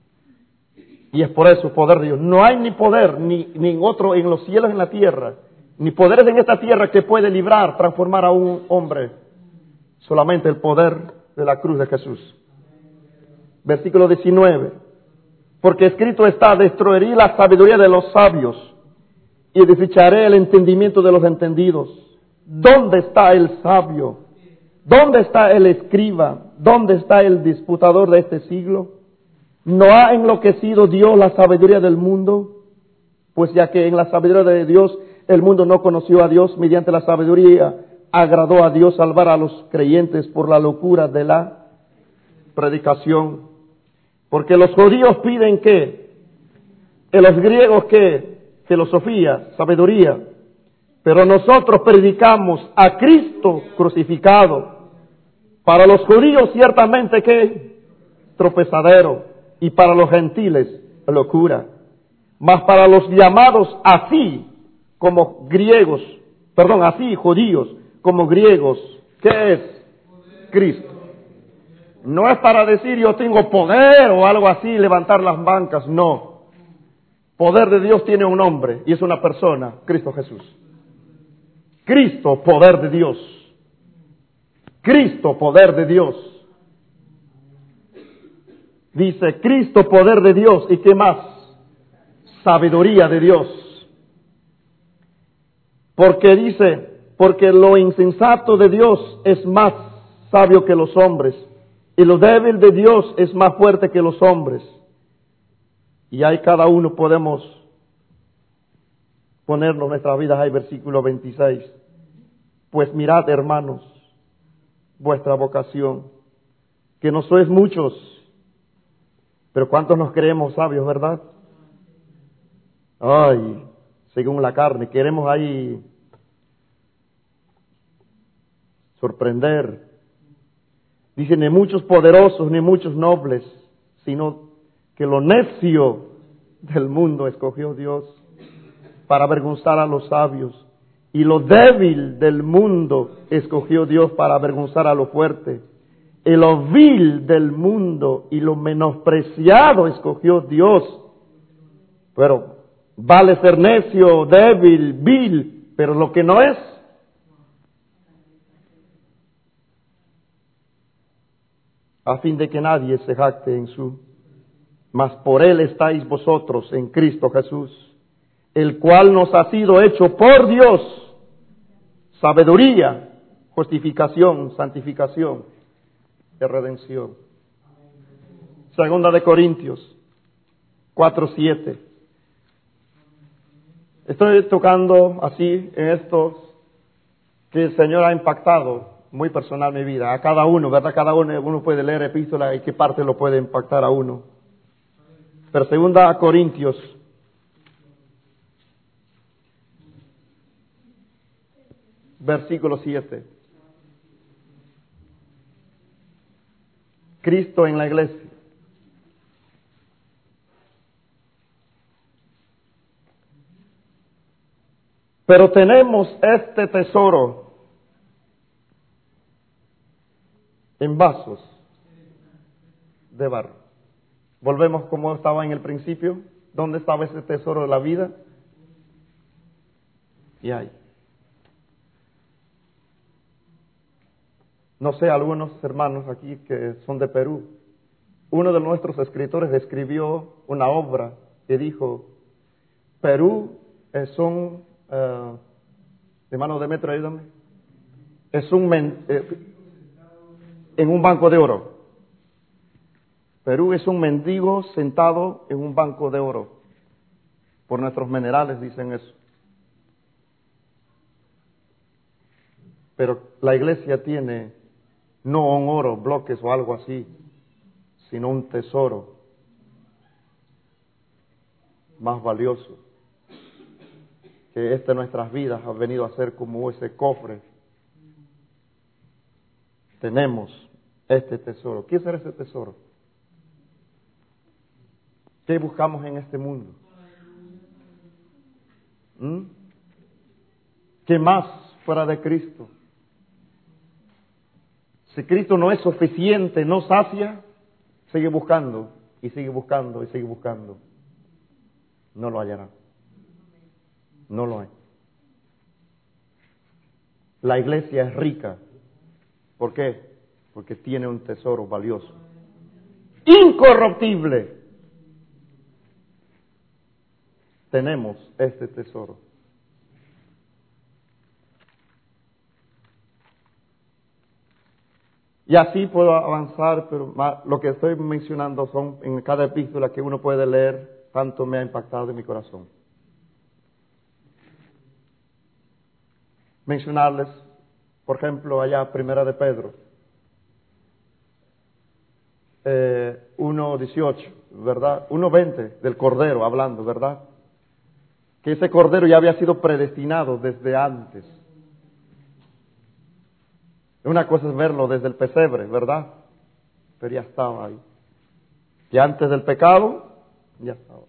Y es por eso poder de Dios. No hay ni poder, ni en otro, en los cielos, en la tierra, ni poderes en esta tierra que puede librar, transformar a un hombre. Solamente el poder de la cruz de Jesús. Versículo 19. Porque escrito está, destruiré la sabiduría de los sabios y desecharé el entendimiento de los entendidos. ¿Dónde está el sabio? ¿Dónde está el escriba? ¿Dónde está el disputador de este siglo? ¿No ha enloquecido Dios la sabiduría del mundo? Pues ya que en la sabiduría de Dios el mundo no conoció a Dios, mediante la sabiduría agradó a Dios salvar a los creyentes por la locura de la predicación. Porque los judíos piden ¿qué? Y los griegos ¿qué? Filosofía, sabiduría. Pero nosotros predicamos a Cristo crucificado. Para los judíos ciertamente ¿qué? Tropezadero. Y para los gentiles locura. Mas para los llamados así como griegos, así judíos como griegos, ¿qué es? Cristo. No es para decir yo tengo poder o algo así, levantar las bancas, no. Poder de Dios tiene un nombre y es una persona, Cristo Jesús. Cristo, poder de Dios. Cristo, poder de Dios. Dice, Cristo, poder de Dios. ¿Y qué más? Sabiduría de Dios. Porque dice, porque lo insensato de Dios es más sabio que los hombres, y lo débil de Dios es más fuerte que los hombres. Y ahí cada uno podemos ponernos nuestras vidas, ahí versículo 26. Pues mirad, hermanos, vuestra vocación, que no sois muchos, pero ¿cuántos nos creemos sabios, verdad? Ay, según la carne, queremos ahí sorprender. Dice, ni muchos poderosos, ni muchos nobles, sino que lo necio del mundo escogió Dios para avergonzar a los sabios. Y lo débil del mundo escogió Dios para avergonzar a lo fuerte. Y lo vil del mundo y lo menospreciado escogió Dios. Pero vale ser necio, débil, vil, pero lo que no es, a fin de que nadie se jacte en su. Mas por él estáis vosotros en Cristo Jesús, el cual nos ha sido hecho por Dios sabiduría, justificación, santificación y redención. Segunda de Corintios 4:7. Estoy tocando así en estos que el Señor ha impactado muy personal mi vida, a cada uno, ¿verdad? Cada uno puede leer epístola y qué parte lo puede impactar a uno. Pero segunda a Corintios, versículo 7. Cristo en la iglesia. Pero tenemos este tesoro en vasos de barro. Volvemos como estaba en el principio. ¿Dónde estaba ese tesoro de la vida? Y ahí. No sé, algunos hermanos aquí que son de Perú. Uno de nuestros escritores escribió una obra que dijo, Perú es un, hermano Demetrio, ayúdame, es un, en un banco de oro. Perú es un mendigo sentado en un banco de oro. Por nuestros minerales dicen eso. Pero la iglesia tiene no un oro, bloques o algo así, sino un tesoro más valioso. Que de nuestras vidas ha venido a ser como ese cofre. Tenemos este tesoro. ¿Qué será ese tesoro? ¿Qué buscamos en este mundo? ¿Qué más fuera de Cristo? Si Cristo no es suficiente, no sacia, sigue buscando y sigue buscando y sigue buscando. No lo hallará. No lo hay. La iglesia es rica. ¿Por qué? Porque tiene un tesoro valioso, incorruptible. Tenemos este tesoro. Y así puedo avanzar, pero lo que estoy mencionando son en cada epístola que uno puede leer, tanto me ha impactado en mi corazón. Mencionarles, por ejemplo, allá Primera de Pedro, 1:18, ¿verdad? 1:20 del Cordero hablando, ¿verdad? Que ese Cordero ya había sido predestinado desde antes. Una cosa es verlo desde el pesebre, ¿verdad? Pero ya estaba ahí. Y antes del pecado, ya estaba.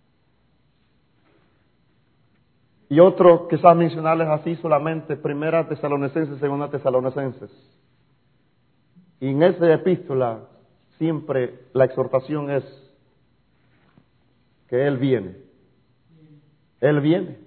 Y otro, quizás mencionarles así solamente, Primera Tesalonicenses, Segunda Tesalonicenses. Y en esa epístola siempre la exhortación es que Él viene. Él viene.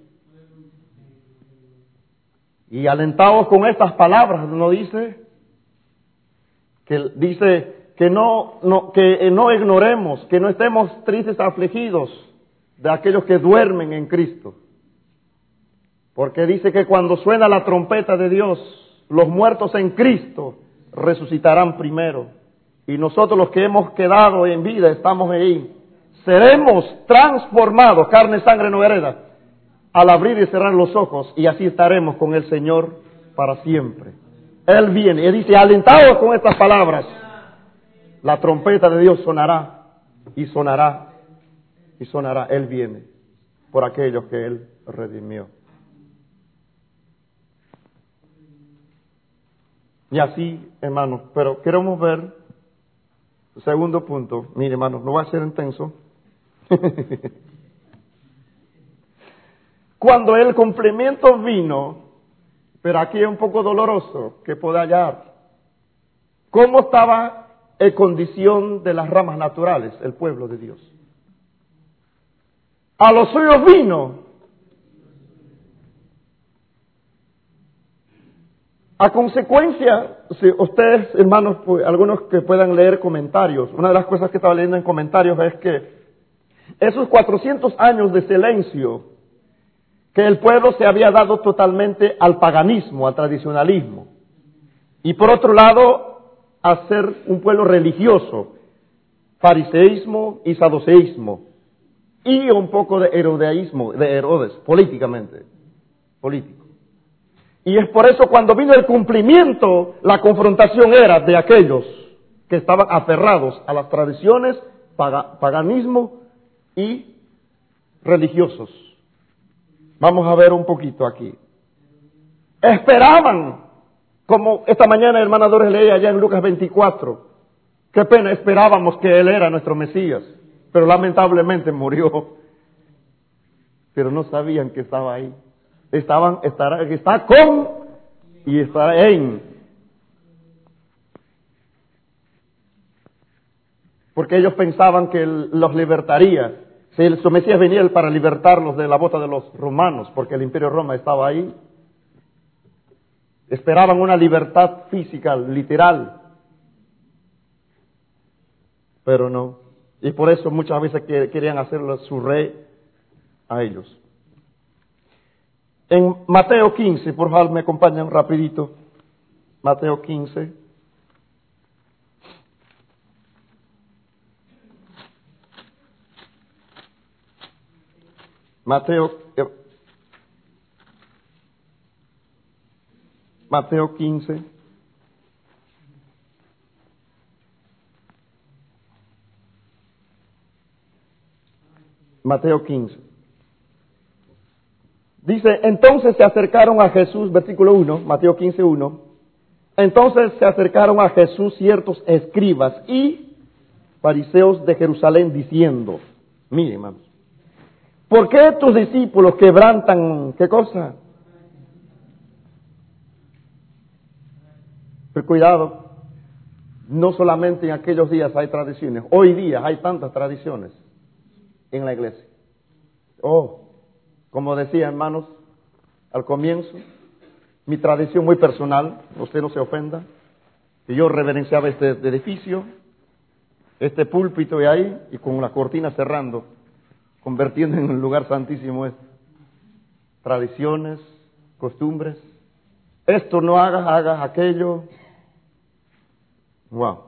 Y alentados con estas palabras, ¿no dice? Que dice que no ignoremos, que no estemos tristes, afligidos de aquellos que duermen en Cristo. Porque dice que cuando suena la trompeta de Dios, los muertos en Cristo resucitarán primero. Y nosotros los que hemos quedado en vida, estamos ahí, seremos transformados, carne y sangre no hereda, al abrir y cerrar los ojos, y así estaremos con el Señor para siempre. Él viene, y dice, alentados con estas palabras, la trompeta de Dios sonará, y sonará, y sonará. Él viene por aquellos que Él redimió. Y así, hermanos, pero queremos ver el segundo punto. Mire, hermanos, no va a ser intenso. Cuando el cumplimiento vino, pero aquí es un poco doloroso que pueda hallar, ¿cómo estaba en condición de las ramas naturales el pueblo de Dios? A los suyos vino. A consecuencia, si ustedes, hermanos, pues, algunos que puedan leer comentarios, una de las cosas que estaba leyendo en comentarios es que esos 400 años de silencio, que el pueblo se había dado totalmente al paganismo, al tradicionalismo, y por otro lado, a ser un pueblo religioso, fariseísmo y saduceísmo, y un poco de herodeísmo, de Herodes, políticamente, político. Y es por eso cuando vino el cumplimiento, la confrontación era de aquellos que estaban aferrados a las tradiciones, paganismo y religiosos. Vamos a ver un poquito aquí. Esperaban, como esta mañana el hermano Dores leía allá en Lucas 24, qué pena, esperábamos que Él era nuestro Mesías, pero lamentablemente murió. Pero no sabían que estaba ahí. Está con y está en. Porque ellos pensaban que los libertaría. Si el Mesías venía para libertarlos de la bota de los romanos, porque el Imperio de Roma estaba ahí. Esperaban una libertad física, literal. Pero no. Y por eso muchas veces querían hacerlo su rey a ellos. En Mateo 15, por favor, me acompañan rapidito. Mateo 15. Mateo 15. Mateo 15. Dice, entonces se acercaron a Jesús, versículo 1, Mateo 15, 1. Entonces se acercaron a Jesús ciertos escribas y fariseos de Jerusalén diciendo, miren, hermanos, ¿por qué tus discípulos quebrantan, qué cosa? Pero cuidado, no solamente en aquellos días hay tradiciones, hoy día hay tantas tradiciones en la iglesia. Como decía, hermanos, al comienzo, mi tradición muy personal, usted no se ofenda, que yo reverenciaba este edificio, este púlpito de ahí, y con la cortina cerrando, convirtiendo en un lugar santísimo esto. Tradiciones, costumbres, esto no hagas, hagas aquello. Wow.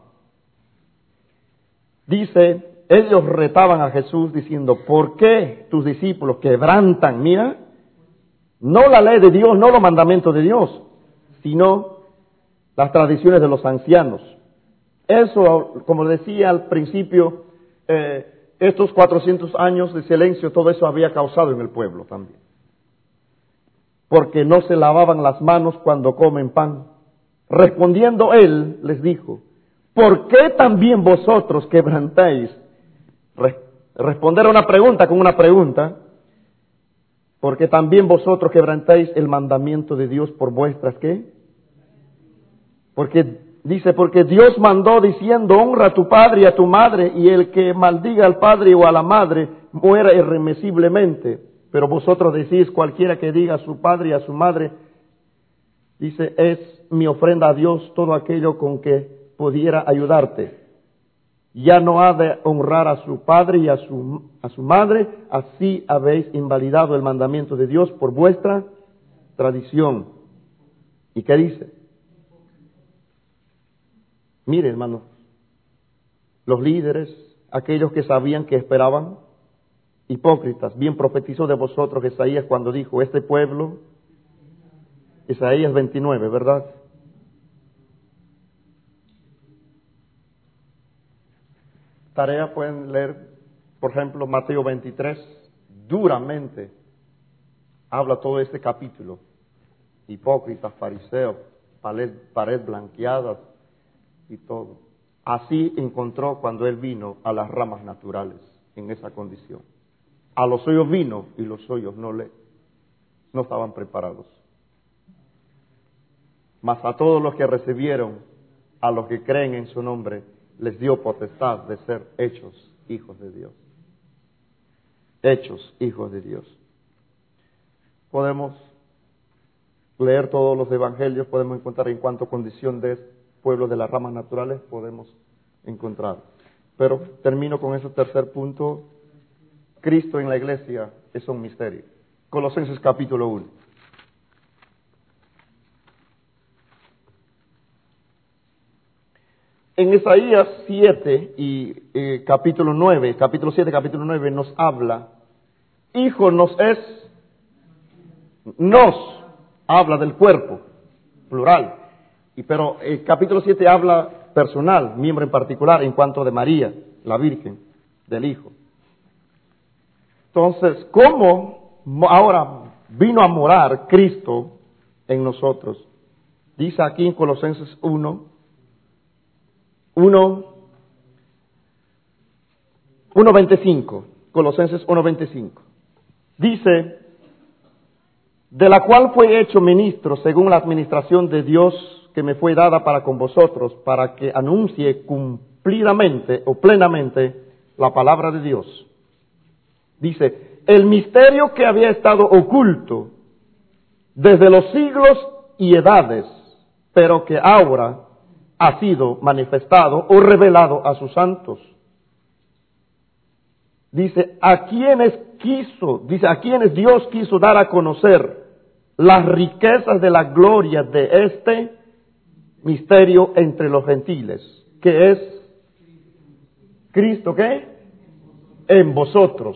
Dice, ellos retaban a Jesús diciendo, ¿por qué tus discípulos quebrantan, mira, no la ley de Dios, no los mandamientos de Dios, sino las tradiciones de los ancianos? Eso, como decía al principio, estos 400 años de silencio, todo eso había causado en el pueblo también. Porque no se lavaban las manos cuando comen pan. Respondiendo él, les dijo, ¿por qué también vosotros quebrantáis? Responder a una pregunta con una pregunta. Porque también vosotros quebrantáis el mandamiento de Dios por vuestras, ¿qué? Porque Dios mandó diciendo, honra a tu padre y a tu madre, y el que maldiga al padre o a la madre muera irremisiblemente. Pero vosotros decís, cualquiera que diga a su padre y a su madre, dice, es mi ofrenda a Dios todo aquello con que pudiera ayudarte. Ya no ha de honrar a su padre y a su madre, así habéis invalidado el mandamiento de Dios por vuestra tradición. ¿Y qué dice? Mire, hermano, los líderes, aquellos que sabían que esperaban, hipócritas, bien profetizó de vosotros Isaías cuando dijo, este pueblo, Isaías 29, ¿verdad? Tarea pueden leer, por ejemplo, Mateo 23, duramente habla todo este capítulo. Hipócritas, fariseos, pared blanqueadas y todo. Así encontró cuando él vino a las ramas naturales, en esa condición. A los suyos vino y los suyos no estaban preparados. Mas a todos los que recibieron, a los que creen en su nombre, les dio potestad de ser hechos hijos de Dios. Hechos hijos de Dios. Podemos leer todos los evangelios, podemos encontrar en cuanto condición de pueblos de las ramas naturales, podemos encontrar. Pero termino con ese tercer punto. Cristo en la iglesia es un misterio. Colosenses capítulo 1. En Isaías 7 y capítulo 7, capítulo 9 nos habla, hijo nos habla del cuerpo, plural, pero el capítulo 7 habla personal, miembro en particular, en cuanto de María, la Virgen, del Hijo. Entonces, ¿cómo ahora vino a morar Cristo en nosotros? Dice aquí en Colosenses 1:25, Colosenses 1:25. Dice, de la cual fue hecho ministro según la administración de Dios que me fue dada para con vosotros, para que anuncie cumplidamente o plenamente la palabra de Dios. Dice, el misterio que había estado oculto desde los siglos y edades, pero que ahora ha sido manifestado o revelado a sus santos. Dice, a quienes Dios quiso dar a conocer las riquezas de la gloria de este misterio entre los gentiles, que es Cristo, ¿qué? En vosotros.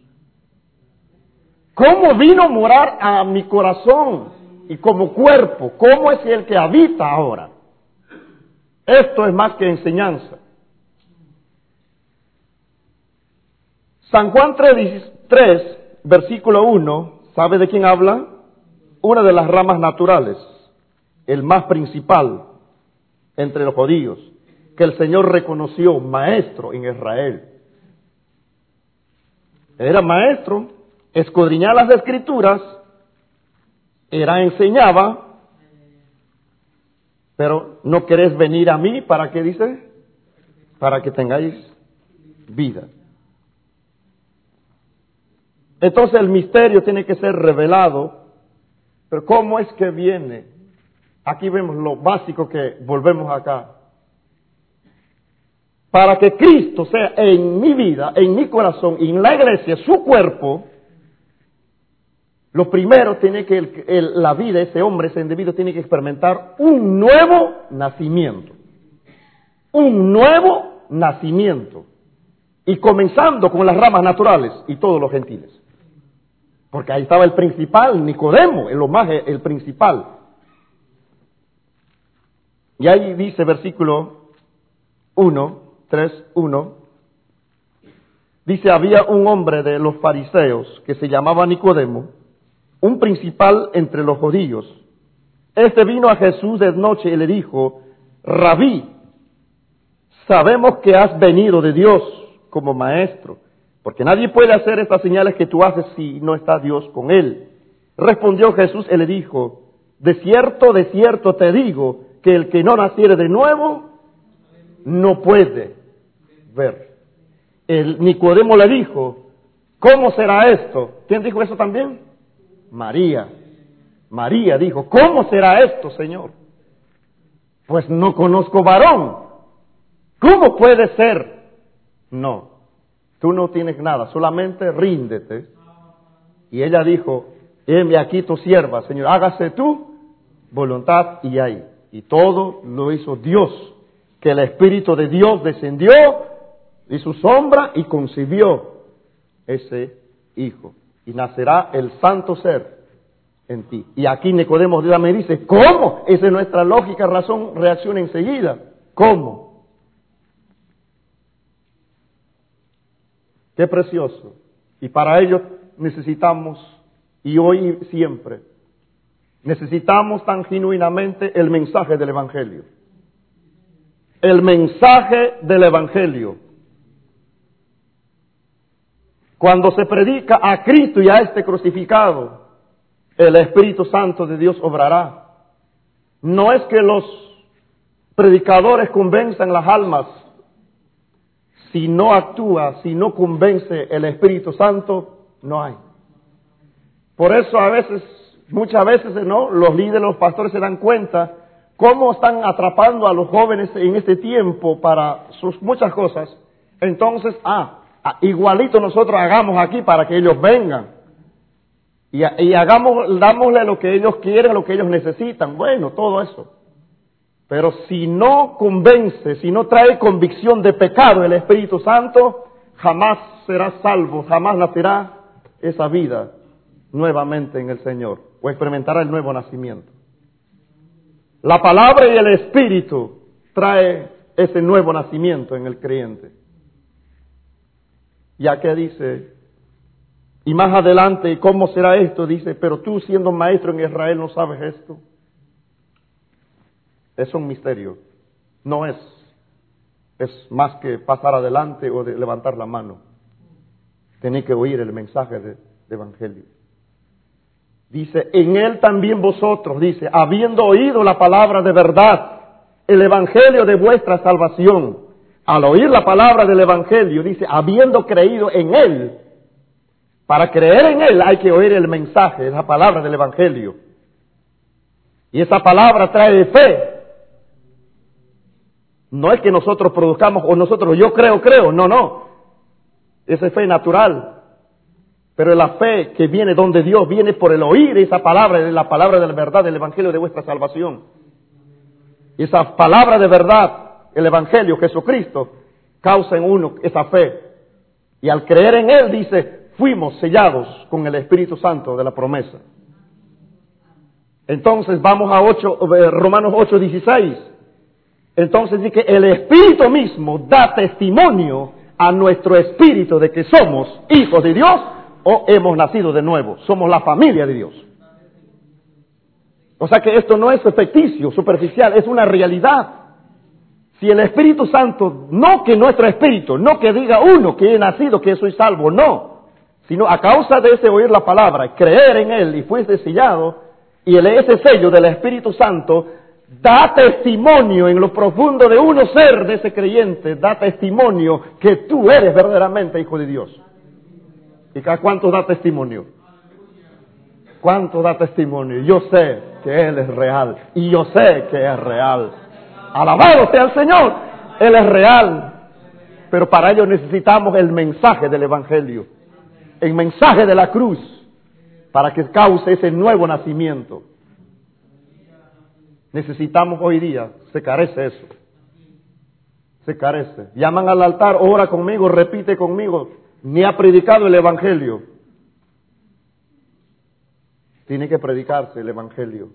¿Cómo vino a morar a mi corazón y como cuerpo? ¿Cómo es el que habita ahora? Esto es más que enseñanza. San Juan 3, versículo 1, ¿sabe de quién habla? Una de las ramas naturales, el más principal entre los judíos, que el Señor reconoció maestro en Israel. Era maestro, escudriñaba las Escrituras, enseñaba, pero no queréis venir a mí, ¿para qué dice? Para que tengáis vida. Entonces el misterio tiene que ser revelado, Pero ¿cómo es que viene? Aquí vemos lo básico que volvemos acá. Para que Cristo sea en mi vida, en mi corazón y en la iglesia, su cuerpo, lo primero tiene que la vida, ese hombre, ese individuo tiene que experimentar un nuevo nacimiento. Un nuevo nacimiento. Y comenzando con las ramas naturales y todos los gentiles. Porque ahí estaba el principal, Nicodemo, el principal. Y ahí dice versículo 3:1. Dice, había un hombre de los fariseos que se llamaba Nicodemo, un principal entre los judíos. Este vino a Jesús de noche y le dijo, Rabí, sabemos que has venido de Dios como maestro, porque nadie puede hacer estas señales que tú haces si no está Dios con él. Respondió Jesús y le dijo, de cierto te digo, que el que no naciere de nuevo, no puede ver. El Nicodemo le dijo, ¿cómo será esto? ¿Quién dijo eso también? María. María dijo, ¿cómo será esto, Señor? Pues no conozco varón. ¿Cómo puede ser? No, tú no tienes nada, solamente ríndete. Y ella dijo, heme aquí tu sierva, Señor, hágase tu voluntad. Y ahí, y todo lo hizo Dios, que el Espíritu de Dios descendió y su sombra y concibió ese hijo. Y nacerá el santo ser en ti. Y aquí Nicodemo me dice, ¿cómo? Esa es nuestra lógica, razón, reacción enseguida. ¿Cómo? Qué precioso. Y para ello necesitamos, y hoy y siempre, necesitamos tan genuinamente el mensaje del Evangelio. El mensaje del Evangelio. Cuando se predica a Cristo y a este crucificado, el Espíritu Santo de Dios obrará. No es que los predicadores convenzan las almas. Si no actúa, si no convence el Espíritu Santo, no hay. Por eso muchas veces, ¿no? Los líderes, los pastores se dan cuenta cómo están atrapando a los jóvenes en este tiempo para sus muchas cosas. Entonces, igualito nosotros hagamos aquí para que ellos vengan. Y dámosle lo que ellos quieren, lo que ellos necesitan. Bueno, todo eso. Pero si no convence, si no trae convicción de pecado el Espíritu Santo, jamás será salvo, jamás nacerá esa vida nuevamente en el Señor, o experimentará el nuevo nacimiento. La palabra y el Espíritu trae ese nuevo nacimiento en el creyente. Ya que dice, y más adelante, ¿cómo será esto? Dice, pero tú siendo maestro en Israel no sabes esto. Es un misterio. No es más que pasar adelante o de levantar la mano. Tenés que oír el mensaje del Evangelio. Dice, en él también vosotros, dice, habiendo oído la palabra de verdad, el Evangelio de vuestra salvación. Al oír la palabra del Evangelio, dice, habiendo creído en él. Para creer en él hay que oír el mensaje, la palabra del Evangelio. Y esa palabra trae fe. No es que nosotros produzcamos o yo creo. No. Esa es fe natural. Pero la fe que viene donde Dios viene por el oír esa palabra, la palabra de la verdad, del Evangelio de vuestra salvación. Y esa palabra de verdad, el Evangelio, Jesucristo, causa en uno esa fe. Y al creer en él, dice, fuimos sellados con el Espíritu Santo de la promesa. Entonces vamos a Romanos 8:16. Entonces dice que el Espíritu mismo da testimonio a nuestro espíritu de que somos hijos de Dios o hemos nacido de nuevo. Somos la familia de Dios. O sea que esto no es ficticio, superficial, es una realidad. Si el Espíritu Santo, no que nuestro espíritu, no que diga uno que he nacido, que soy salvo, no. Sino a causa de ese oír la palabra, creer en él y fuiste sellado, y ese sello del Espíritu Santo da testimonio en lo profundo de uno ser de ese creyente, da testimonio que tú eres verdaderamente hijo de Dios. ¿Y cada cuánto da testimonio? ¿Cuánto da testimonio? Yo sé que Él es real y yo sé que es real. Alabado sea el Señor, Él es real. Pero para ello necesitamos el mensaje del Evangelio, el mensaje de la cruz, para que cause ese nuevo nacimiento. Necesitamos hoy día, se carece eso. Se carece. Llaman al altar, ora conmigo, repite conmigo. Ni ha predicado el Evangelio. Tiene que predicarse el Evangelio.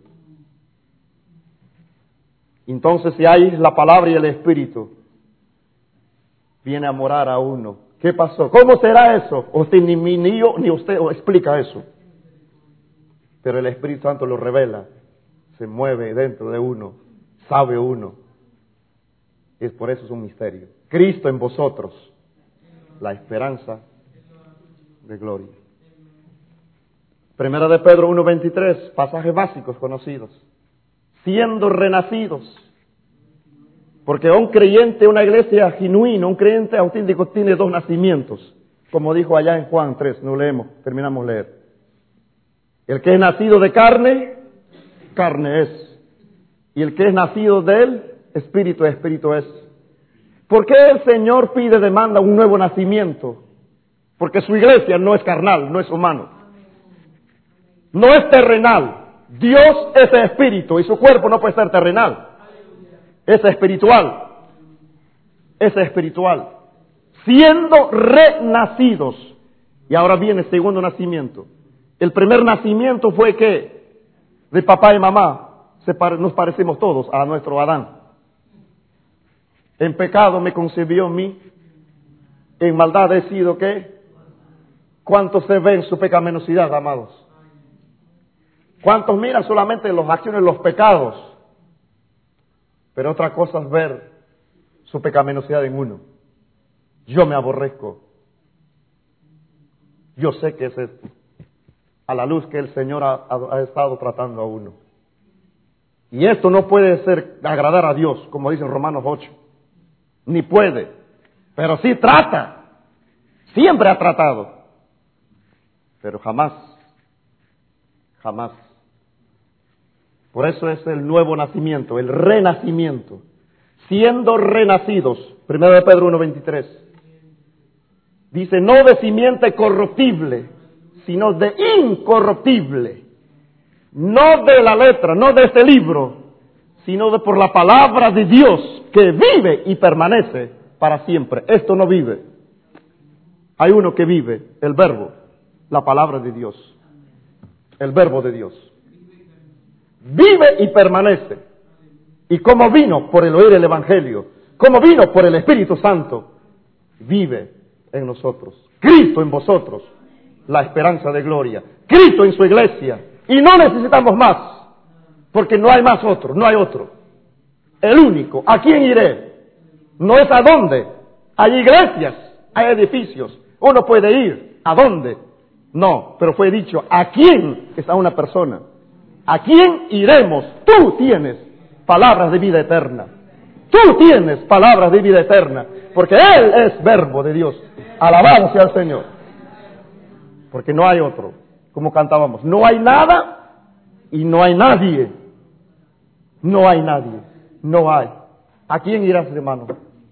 Entonces, si hay la palabra y el Espíritu, viene a morar a uno. ¿Qué pasó? ¿Cómo será eso? Usted ni yo ni usted explica eso. Pero el Espíritu Santo lo revela. Se mueve dentro de uno. Sabe uno. Es por eso es un misterio. Cristo en vosotros, la esperanza de gloria. Primera de Pedro 1:23, pasajes básicos conocidos. Siendo renacidos. Porque un creyente, una iglesia genuina, un creyente auténtico tiene dos nacimientos. Como dijo allá en Juan 3, no leemos, terminamos de leer. El que es nacido de carne, carne es. Y el que es nacido de él, espíritu, espíritu es. ¿Por qué el Señor demanda un nuevo nacimiento? Porque su iglesia no es carnal, no es humano. No es terrenal. Dios es espíritu y su cuerpo no puede ser terrenal. Es espiritual. Es espiritual. Siendo renacidos. Y ahora viene el segundo nacimiento. El primer nacimiento fue que de papá y mamá nos parecemos todos a nuestro Adán. En pecado me concibió a mí. En maldad he sido ¿qué? ¿Cuántos se ven su pecaminosidad, amados? ¿Cuántos miran solamente las acciones, los pecados? Pero otra cosa es ver su pecaminosidad en uno. Yo me aborrezco. Yo sé que es esto. A la luz que el Señor ha estado tratando a uno. Y esto no puede ser agradar a Dios, como dice Romanos 8. Ni puede. Pero sí trata. Siempre ha tratado. Pero jamás. Por eso es el nuevo nacimiento, el renacimiento. Siendo renacidos. 1 de Pedro 1:23. Dice, no de simiente corruptible, sino de incorruptible. No de la letra, no de este libro, sino de por la palabra de Dios que vive y permanece para siempre. Esto no vive. Hay uno que vive, el verbo, la palabra de Dios. El verbo de Dios. Vive y permanece. ¿Y cómo vino? Por el oír el Evangelio. ¿Cómo vino? Por el Espíritu Santo. Vive en nosotros. Cristo en vosotros, la esperanza de gloria. Cristo en su iglesia. Y no necesitamos más, porque no hay más otro, no hay otro. El único. ¿A quién iré? No es a dónde. Hay iglesias, hay edificios. Uno puede ir. ¿A dónde? No, pero fue dicho, ¿a quién? Es a una persona. ¿A quién iremos? Tú tienes palabras de vida eterna. Tú tienes palabras de vida eterna. Porque Él es verbo de Dios. Alabado sea el Señor. Porque no hay otro. Como cantábamos. No hay nada y no hay nadie. No hay nadie. No hay. ¿A quién irás, hermano?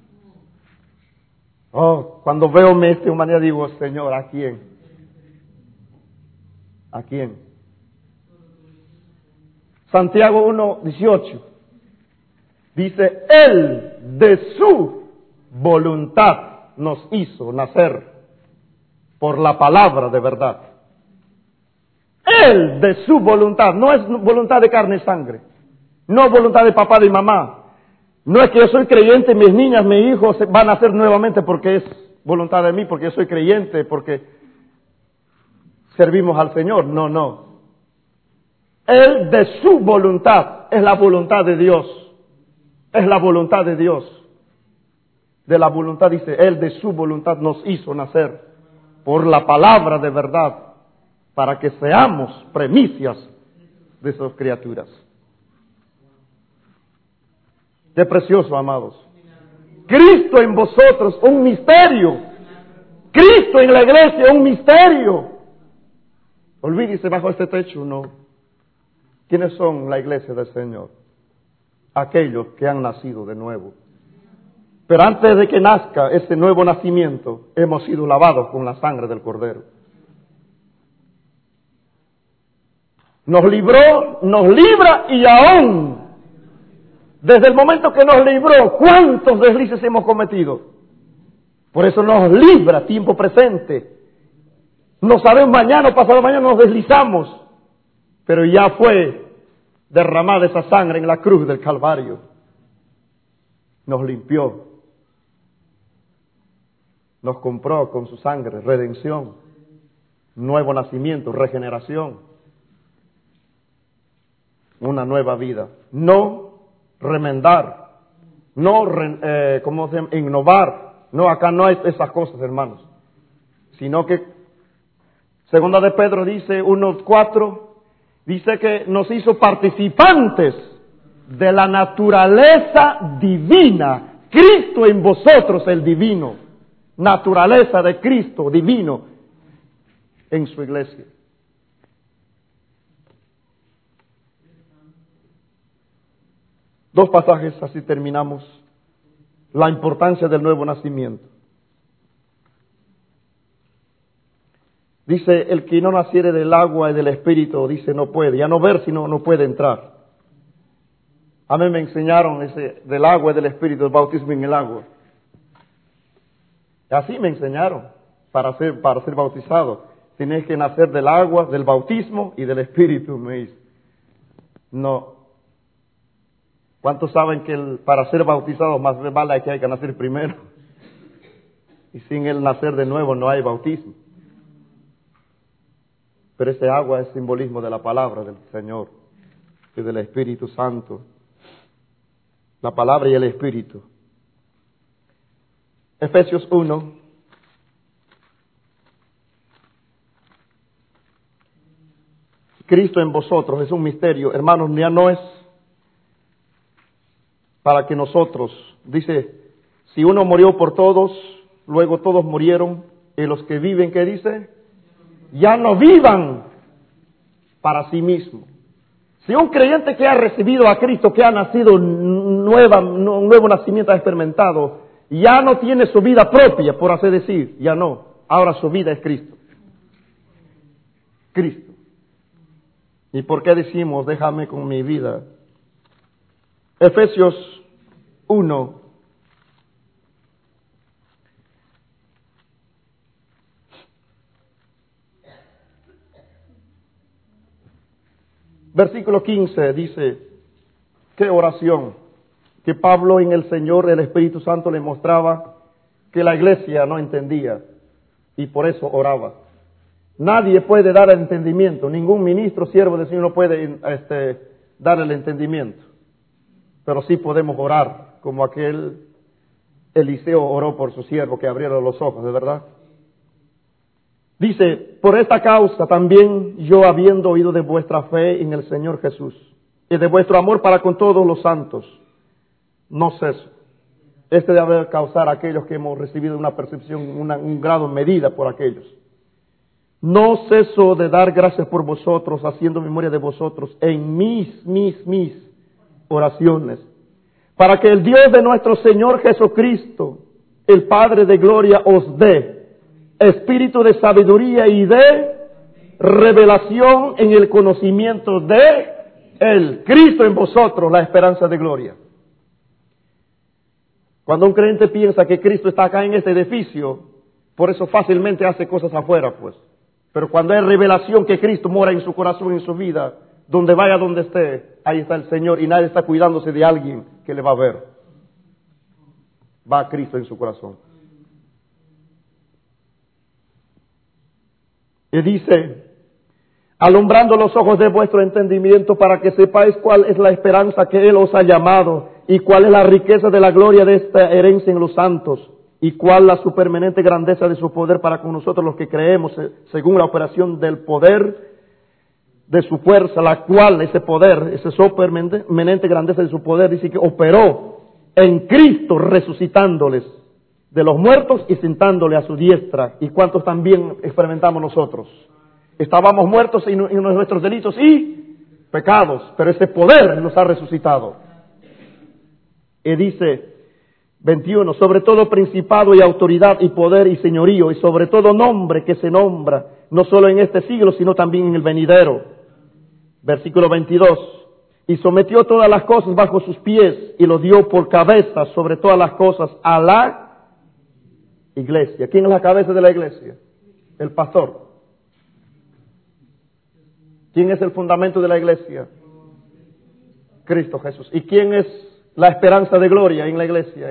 Oh, cuando veo esta humanidad digo, Señor, ¿a quién? ¿A quién? Santiago 1:18 dice, Él de su voluntad nos hizo nacer por la palabra de verdad. Él de su voluntad, no es voluntad de carne y sangre, no es voluntad de papá y mamá, no es que yo soy creyente, mis niñas, mis hijos van a nacer nuevamente porque es voluntad de mí, porque yo soy creyente, porque servimos al Señor, no. Él de su voluntad, es la voluntad de Dios, es la voluntad de Dios. De la voluntad dice, Él de su voluntad nos hizo nacer por la palabra de verdad, para que seamos primicias de sus criaturas. Qué precioso, amados. Cristo en vosotros, un misterio. Cristo en la iglesia, un misterio. Olvídese bajo este techo, no. ¿Quiénes son la iglesia del Señor? Aquellos que han nacido de nuevo. Pero antes de que nazca ese nuevo nacimiento, hemos sido lavados con la sangre del Cordero. Nos libró, nos libra y aún, desde el momento que nos libró, ¿cuántos deslices hemos cometido? Por eso nos libra, tiempo presente. No sabemos mañana o pasado mañana nos deslizamos, pero ya fue derramada esa sangre en la cruz del Calvario. Nos limpió. Nos compró con su sangre, redención, nuevo nacimiento, regeneración, una nueva vida. No remendar, no innovar. No, acá no hay esas cosas, hermanos. Sino que, segunda de Pedro dice 1:4, dice que nos hizo participantes de la naturaleza divina. Cristo en vosotros, el divino. Naturaleza de Cristo divino en su iglesia. Dos pasajes, así terminamos. La importancia del nuevo nacimiento. Dice, el que no naciere del agua y del Espíritu, dice, no puede. Ya no ver, sino no puede entrar. A mí me enseñaron ese del agua y del Espíritu, el bautismo en el agua. Así me enseñaron, para ser bautizado. Tienes que nacer del agua, del bautismo y del Espíritu, me dice. No. ¿Cuántos saben que para ser bautizado más vale que hay que nacer primero? Y sin el nacer de nuevo no hay bautismo. Pero ese agua es simbolismo de la palabra del Señor y del Espíritu Santo. La palabra y el Espíritu. Efesios 1. Cristo en vosotros es un misterio. Hermanos, ya no es para que nosotros, dice, si uno murió por todos, luego todos murieron, y los que viven, ¿qué dice? Ya no vivan para sí mismos. Si un creyente que ha recibido a Cristo, que ha nacido un nuevo nacimiento, ha experimentado, ya no tiene su vida propia, por así decir, ya no. Ahora su vida es Cristo. Cristo. ¿Y por qué decimos, déjame con mi vida? Efesios 1. Versículo 15 dice, qué oración, que Pablo en el Señor, el Espíritu Santo le mostraba que la iglesia no entendía y por eso oraba. Nadie puede dar el entendimiento, ningún ministro, siervo del Señor no puede dar el entendimiento, pero sí podemos orar como aquel Eliseo oró por su siervo que abrieron los ojos, ¿de verdad? Dice, por esta causa también yo, habiendo oído de vuestra fe en el Señor Jesús y de vuestro amor para con todos los santos, no ceso. Debe causar a aquellos que hemos recibido una percepción, un grado en medida por aquellos. No ceso de dar gracias por vosotros, haciendo memoria de vosotros en mis oraciones, para que el Dios de nuestro Señor Jesucristo, el Padre de gloria, os dé espíritu de sabiduría y de revelación en el conocimiento de Él. Cristo en vosotros, la esperanza de gloria. Cuando un creyente piensa que Cristo está acá en este edificio, por eso fácilmente hace cosas afuera, pues. Pero cuando hay revelación que Cristo mora en su corazón, en su vida, donde vaya, donde esté, ahí está el Señor y nadie está cuidándose de alguien que le va a ver. Va a Cristo en su corazón. Y dice, alumbrando los ojos de vuestro entendimiento para que sepáis cuál es la esperanza que Él os ha llamado y cuál es la riqueza de la gloria de esta herencia en los santos y cuál la supermanente grandeza de su poder para con nosotros los que creemos según la operación del poder de su fuerza, la cual ese poder, esa supermanente grandeza de su poder dice que operó en Cristo resucitándoles de los muertos y sentándole a su diestra. ¿Y cuántos también experimentamos nosotros? Estábamos muertos en nuestros delitos y pecados, pero ese poder nos ha resucitado. Y dice 21, sobre todo principado y autoridad y poder y señorío, y sobre todo nombre que se nombra, no solo en este siglo, sino también en el venidero. Versículo 22, y sometió todas las cosas bajo sus pies, y lo dio por cabeza sobre todas las cosas a la iglesia. ¿Quién es la cabeza de la iglesia? El pastor. ¿Quién es el fundamento de la iglesia? Cristo Jesús. ¿Y quién es la esperanza de gloria en la iglesia?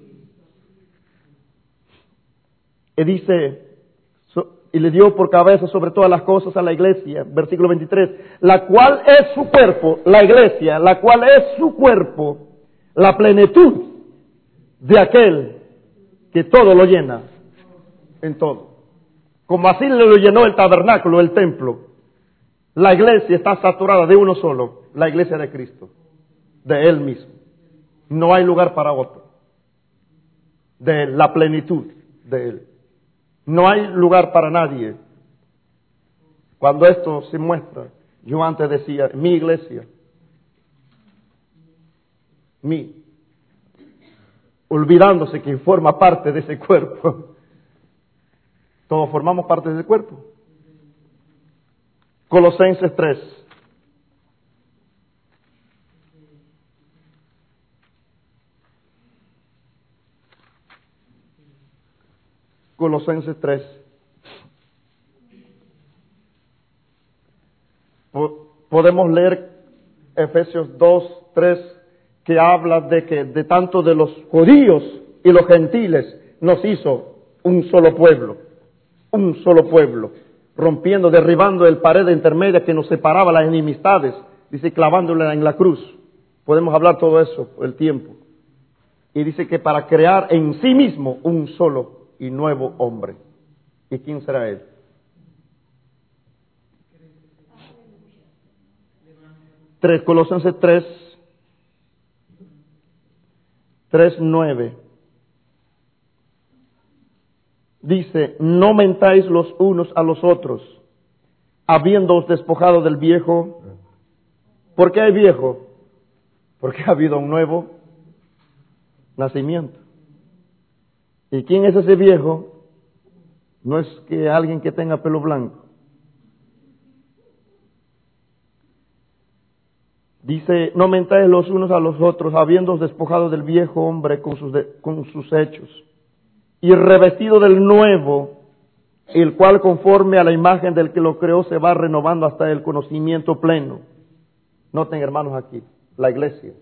Y dice, y le dio por cabeza sobre todas las cosas a la iglesia, versículo 23, la cual es su cuerpo, la iglesia, la cual es su cuerpo, la plenitud de aquel que todo lo llena en todo. Como así lo llenó el tabernáculo, el templo. La iglesia está saturada de uno solo, la iglesia de Cristo, de Él mismo. No hay lugar para otro. De Él, la plenitud de Él. No hay lugar para nadie. Cuando esto se muestra, yo antes decía, mi iglesia, olvidándose que forma parte de ese cuerpo. Todos formamos parte de ese cuerpo. Colosenses 3. Colosenses 3. Podemos leer Efesios 2, 3, que habla de que de tanto de los judíos y los gentiles nos hizo un solo pueblo, rompiendo, derribando el pared intermedia que nos separaba las enemistades, dice clavándola en la cruz. Podemos hablar todo eso por el tiempo. Y dice que para crear en sí mismo un solo y nuevo hombre. ¿Y quién será él? Colosenses 3:9. Dice, no mentáis los unos a los otros, habiéndoos despojado del viejo. ¿Por qué hay viejo? Porque ha habido un nuevo nacimiento. ¿Y quién es ese viejo? No es que alguien que tenga pelo blanco. Dice, no mentáis los unos a los otros, habiéndoos despojado del viejo hombre con sus hechos, y revestido del nuevo, el cual conforme a la imagen del que lo creó se va renovando hasta el conocimiento pleno. Noten, hermanos, aquí, la iglesia.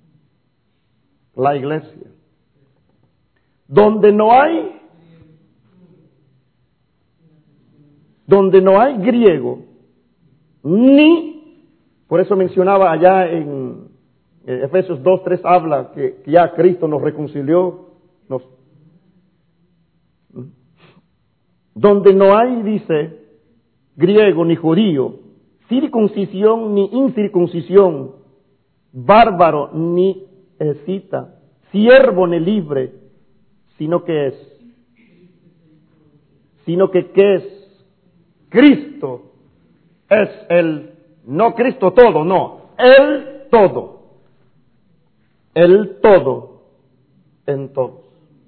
Donde no hay griego, por eso mencionaba allá en Efesios 2:3 habla que ya Cristo nos reconcilió, donde no hay, dice, griego ni judío, circuncisión ni incircuncisión, bárbaro ni escita, siervo ni libre, sino que ¿qué es? Cristo es no Cristo todo, no, el todo en todos.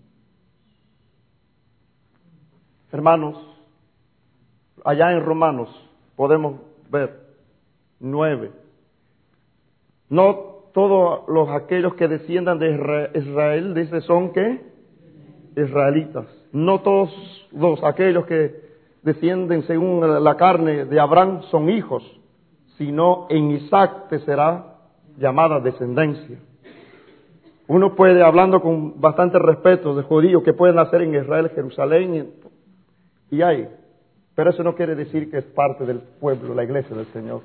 Hermanos, allá en Romanos podemos ver 9. No todos aquellos que desciendan de Israel, dice, son ¿qué? Israelitas. No todos aquellos que descienden según la carne de Abraham son hijos, sino en Isaac te será llamada descendencia. Uno puede, hablando con bastante respeto de judíos que pueden nacer en Israel, Jerusalén, y hay, pero eso no quiere decir que es parte del pueblo, la iglesia del Señor.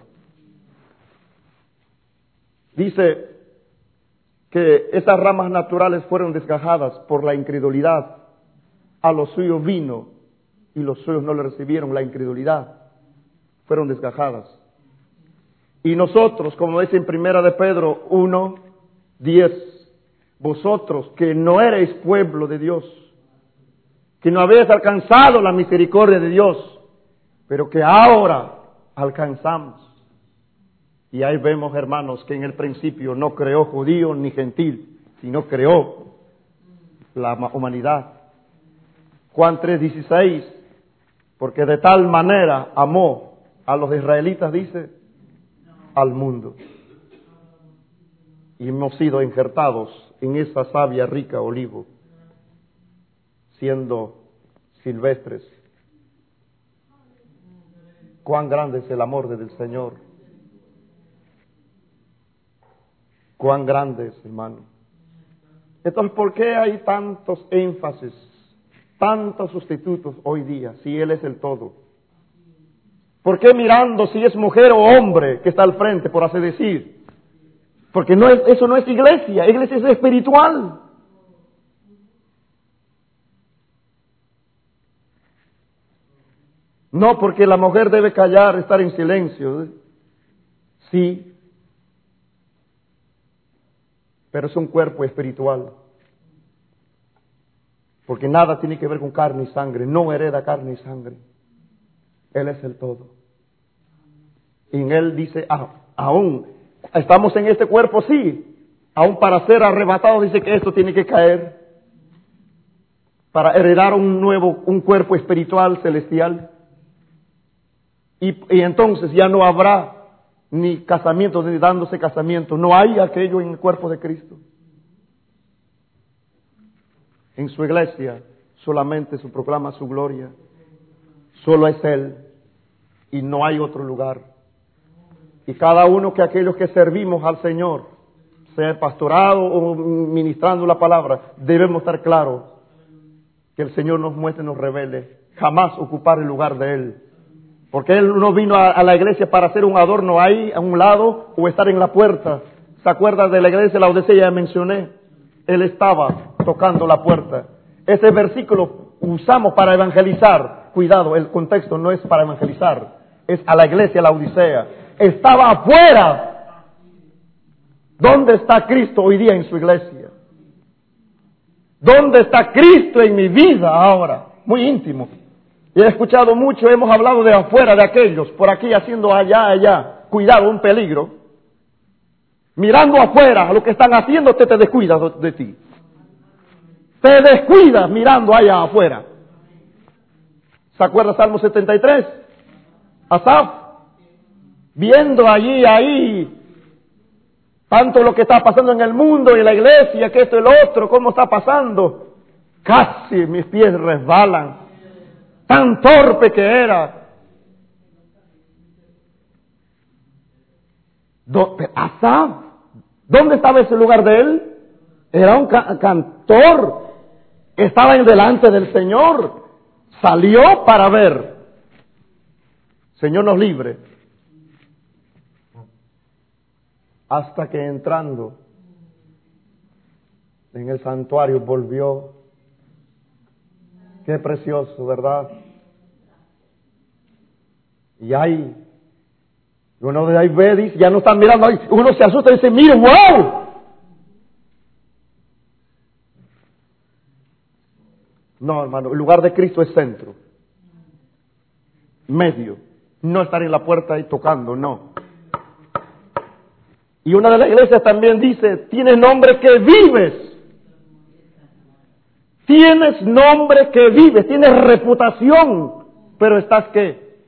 Dice que esas ramas naturales fueron desgajadas por la incredulidad. A los suyos vino y los suyos no le recibieron, la incredulidad. Fueron desgajadas. Y nosotros, como dice en Primera de Pedro 1:10, vosotros que no erais pueblo de Dios, que no habéis alcanzado la misericordia de Dios, pero que ahora alcanzamos. Y ahí vemos, hermanos, que en el principio no creó judío ni gentil, sino creó la humanidad. Juan 3:16, porque de tal manera amó a los israelitas, dice, al mundo. Y hemos sido injertados en esa savia rica olivo, siendo silvestres. Cuán grande es el amor del Señor. Cuán grande es, hermano. Entonces, ¿por qué hay tantos énfasis, tantos sustitutos hoy día, si Él es el todo? ¿Por qué mirando si es mujer o hombre que está al frente, por así decir? Porque eso no es iglesia, iglesia es espiritual. No porque la mujer debe callar, estar en silencio. Sí. Pero es un cuerpo espiritual. Porque nada tiene que ver con carne y sangre. No hereda carne y sangre. Él es el todo. Y en Él dice, aún estamos en este cuerpo, sí. Aún para ser arrebatados dice que esto tiene que caer. Para heredar un cuerpo espiritual, celestial. Y entonces ya no habrá ni casamiento, ni dándose casamiento. No hay aquello en el cuerpo de Cristo. En su iglesia solamente se proclama su gloria. Solo es Él y no hay otro lugar. Y cada uno que aquellos que servimos al Señor, sea pastorado o ministrando la palabra, debemos estar claros que el Señor nos muestre, nos revele, jamás ocupar el lugar de Él. Porque Él no vino a la iglesia para hacer un adorno ahí, a un lado, o estar en la puerta. ¿Se acuerda de la iglesia de Laodicea? Ya mencioné. Él estaba tocando la puerta. Ese versículo usamos para evangelizar. Cuidado, el contexto no es para evangelizar. Es a la iglesia de Laodicea. Estaba afuera. ¿Dónde está Cristo hoy día en su iglesia? ¿Dónde está Cristo en mi vida ahora? Muy íntimo. Y he escuchado mucho, hemos hablado de afuera, de aquellos, por aquí haciendo allá. Cuidado, un peligro. Mirando afuera a lo que están haciendo, te descuidas de ti. Te descuidas mirando allá afuera. ¿Se acuerda Salmo 73? Asaf, viendo ahí, tanto lo que está pasando en el mundo y en la iglesia, que esto y lo otro, cómo está pasando. Casi mis pies resbalan. Tan torpe que era. Asaf, ¿dónde estaba ese lugar de él? Era un cantor. Estaba en delante del Señor. Salió para ver. Señor nos libre. Hasta que entrando en el santuario volvió. Qué precioso, ¿verdad? Y ahí, uno de ahí ve, dice, ya no están mirando ahí, uno se asusta y dice, mire, wow. No, hermano, el lugar de Cristo es centro, medio, no estar en la puerta ahí tocando, no. Y una de las iglesias también dice, tienes nombre que vives. Tienes nombre que vives, tienes reputación, pero estás ¿qué?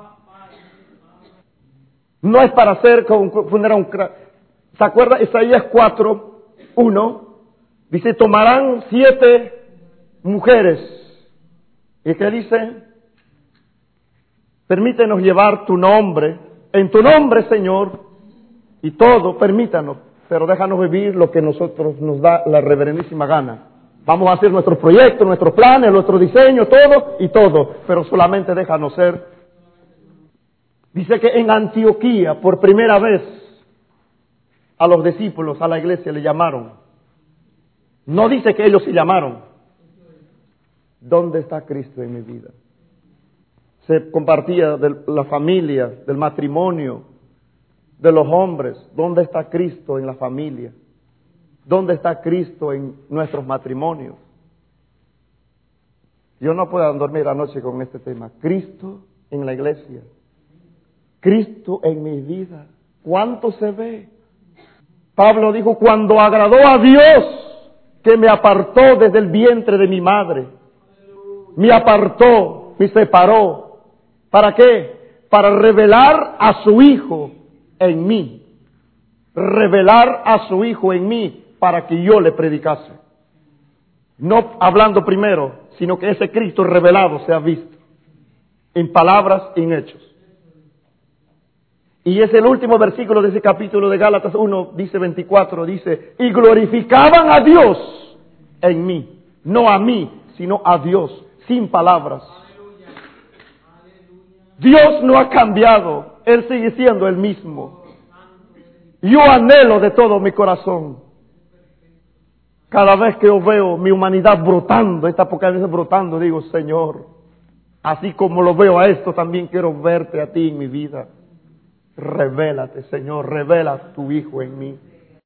No es para hacer confundir a un crack. ¿Se acuerda? Isaías 4:1 dice, tomarán 7 mujeres. ¿Y qué dice? Permítenos llevar tu nombre, en tu nombre, Señor, y todo, permítanos, pero déjanos vivir lo que nosotros nos da la reverendísima gana. Vamos a hacer nuestros proyectos, nuestros planes, nuestro diseño, todo, pero solamente déjanos ser. Dice que en Antioquía, por primera vez, a los discípulos, a la iglesia, le llamaron. No dice que ellos se llamaron. ¿Dónde está Cristo en mi vida? Se compartía de la familia, del matrimonio, de los hombres. ¿Dónde está Cristo en la familia? ¿Dónde está Cristo en nuestros matrimonios? Yo no puedo dormir anoche con este tema. Cristo en la iglesia. Cristo en mi vida. ¿Cuánto se ve? Pablo dijo, cuando agradó a Dios, que me apartó desde el vientre de mi madre. Me apartó, me separó. ¿Para qué? Para revelar a su Hijo en mí. Revelar a su Hijo en mí para que yo le predicase. No hablando primero, sino que ese Cristo revelado sea visto. En palabras y en hechos. Y es el último versículo de ese capítulo de Gálatas 1, dice 24, dice, y glorificaban a Dios en mí. No a mí, sino a Dios, sin palabras. Dios no ha cambiado, Él sigue siendo el mismo. Yo anhelo de todo mi corazón. Cada vez que yo veo mi humanidad brotando, esta apocalipsis brotando, digo, Señor, así como lo veo a esto, también quiero verte a ti en mi vida. Revélate, Señor, revela a tu Hijo en mí.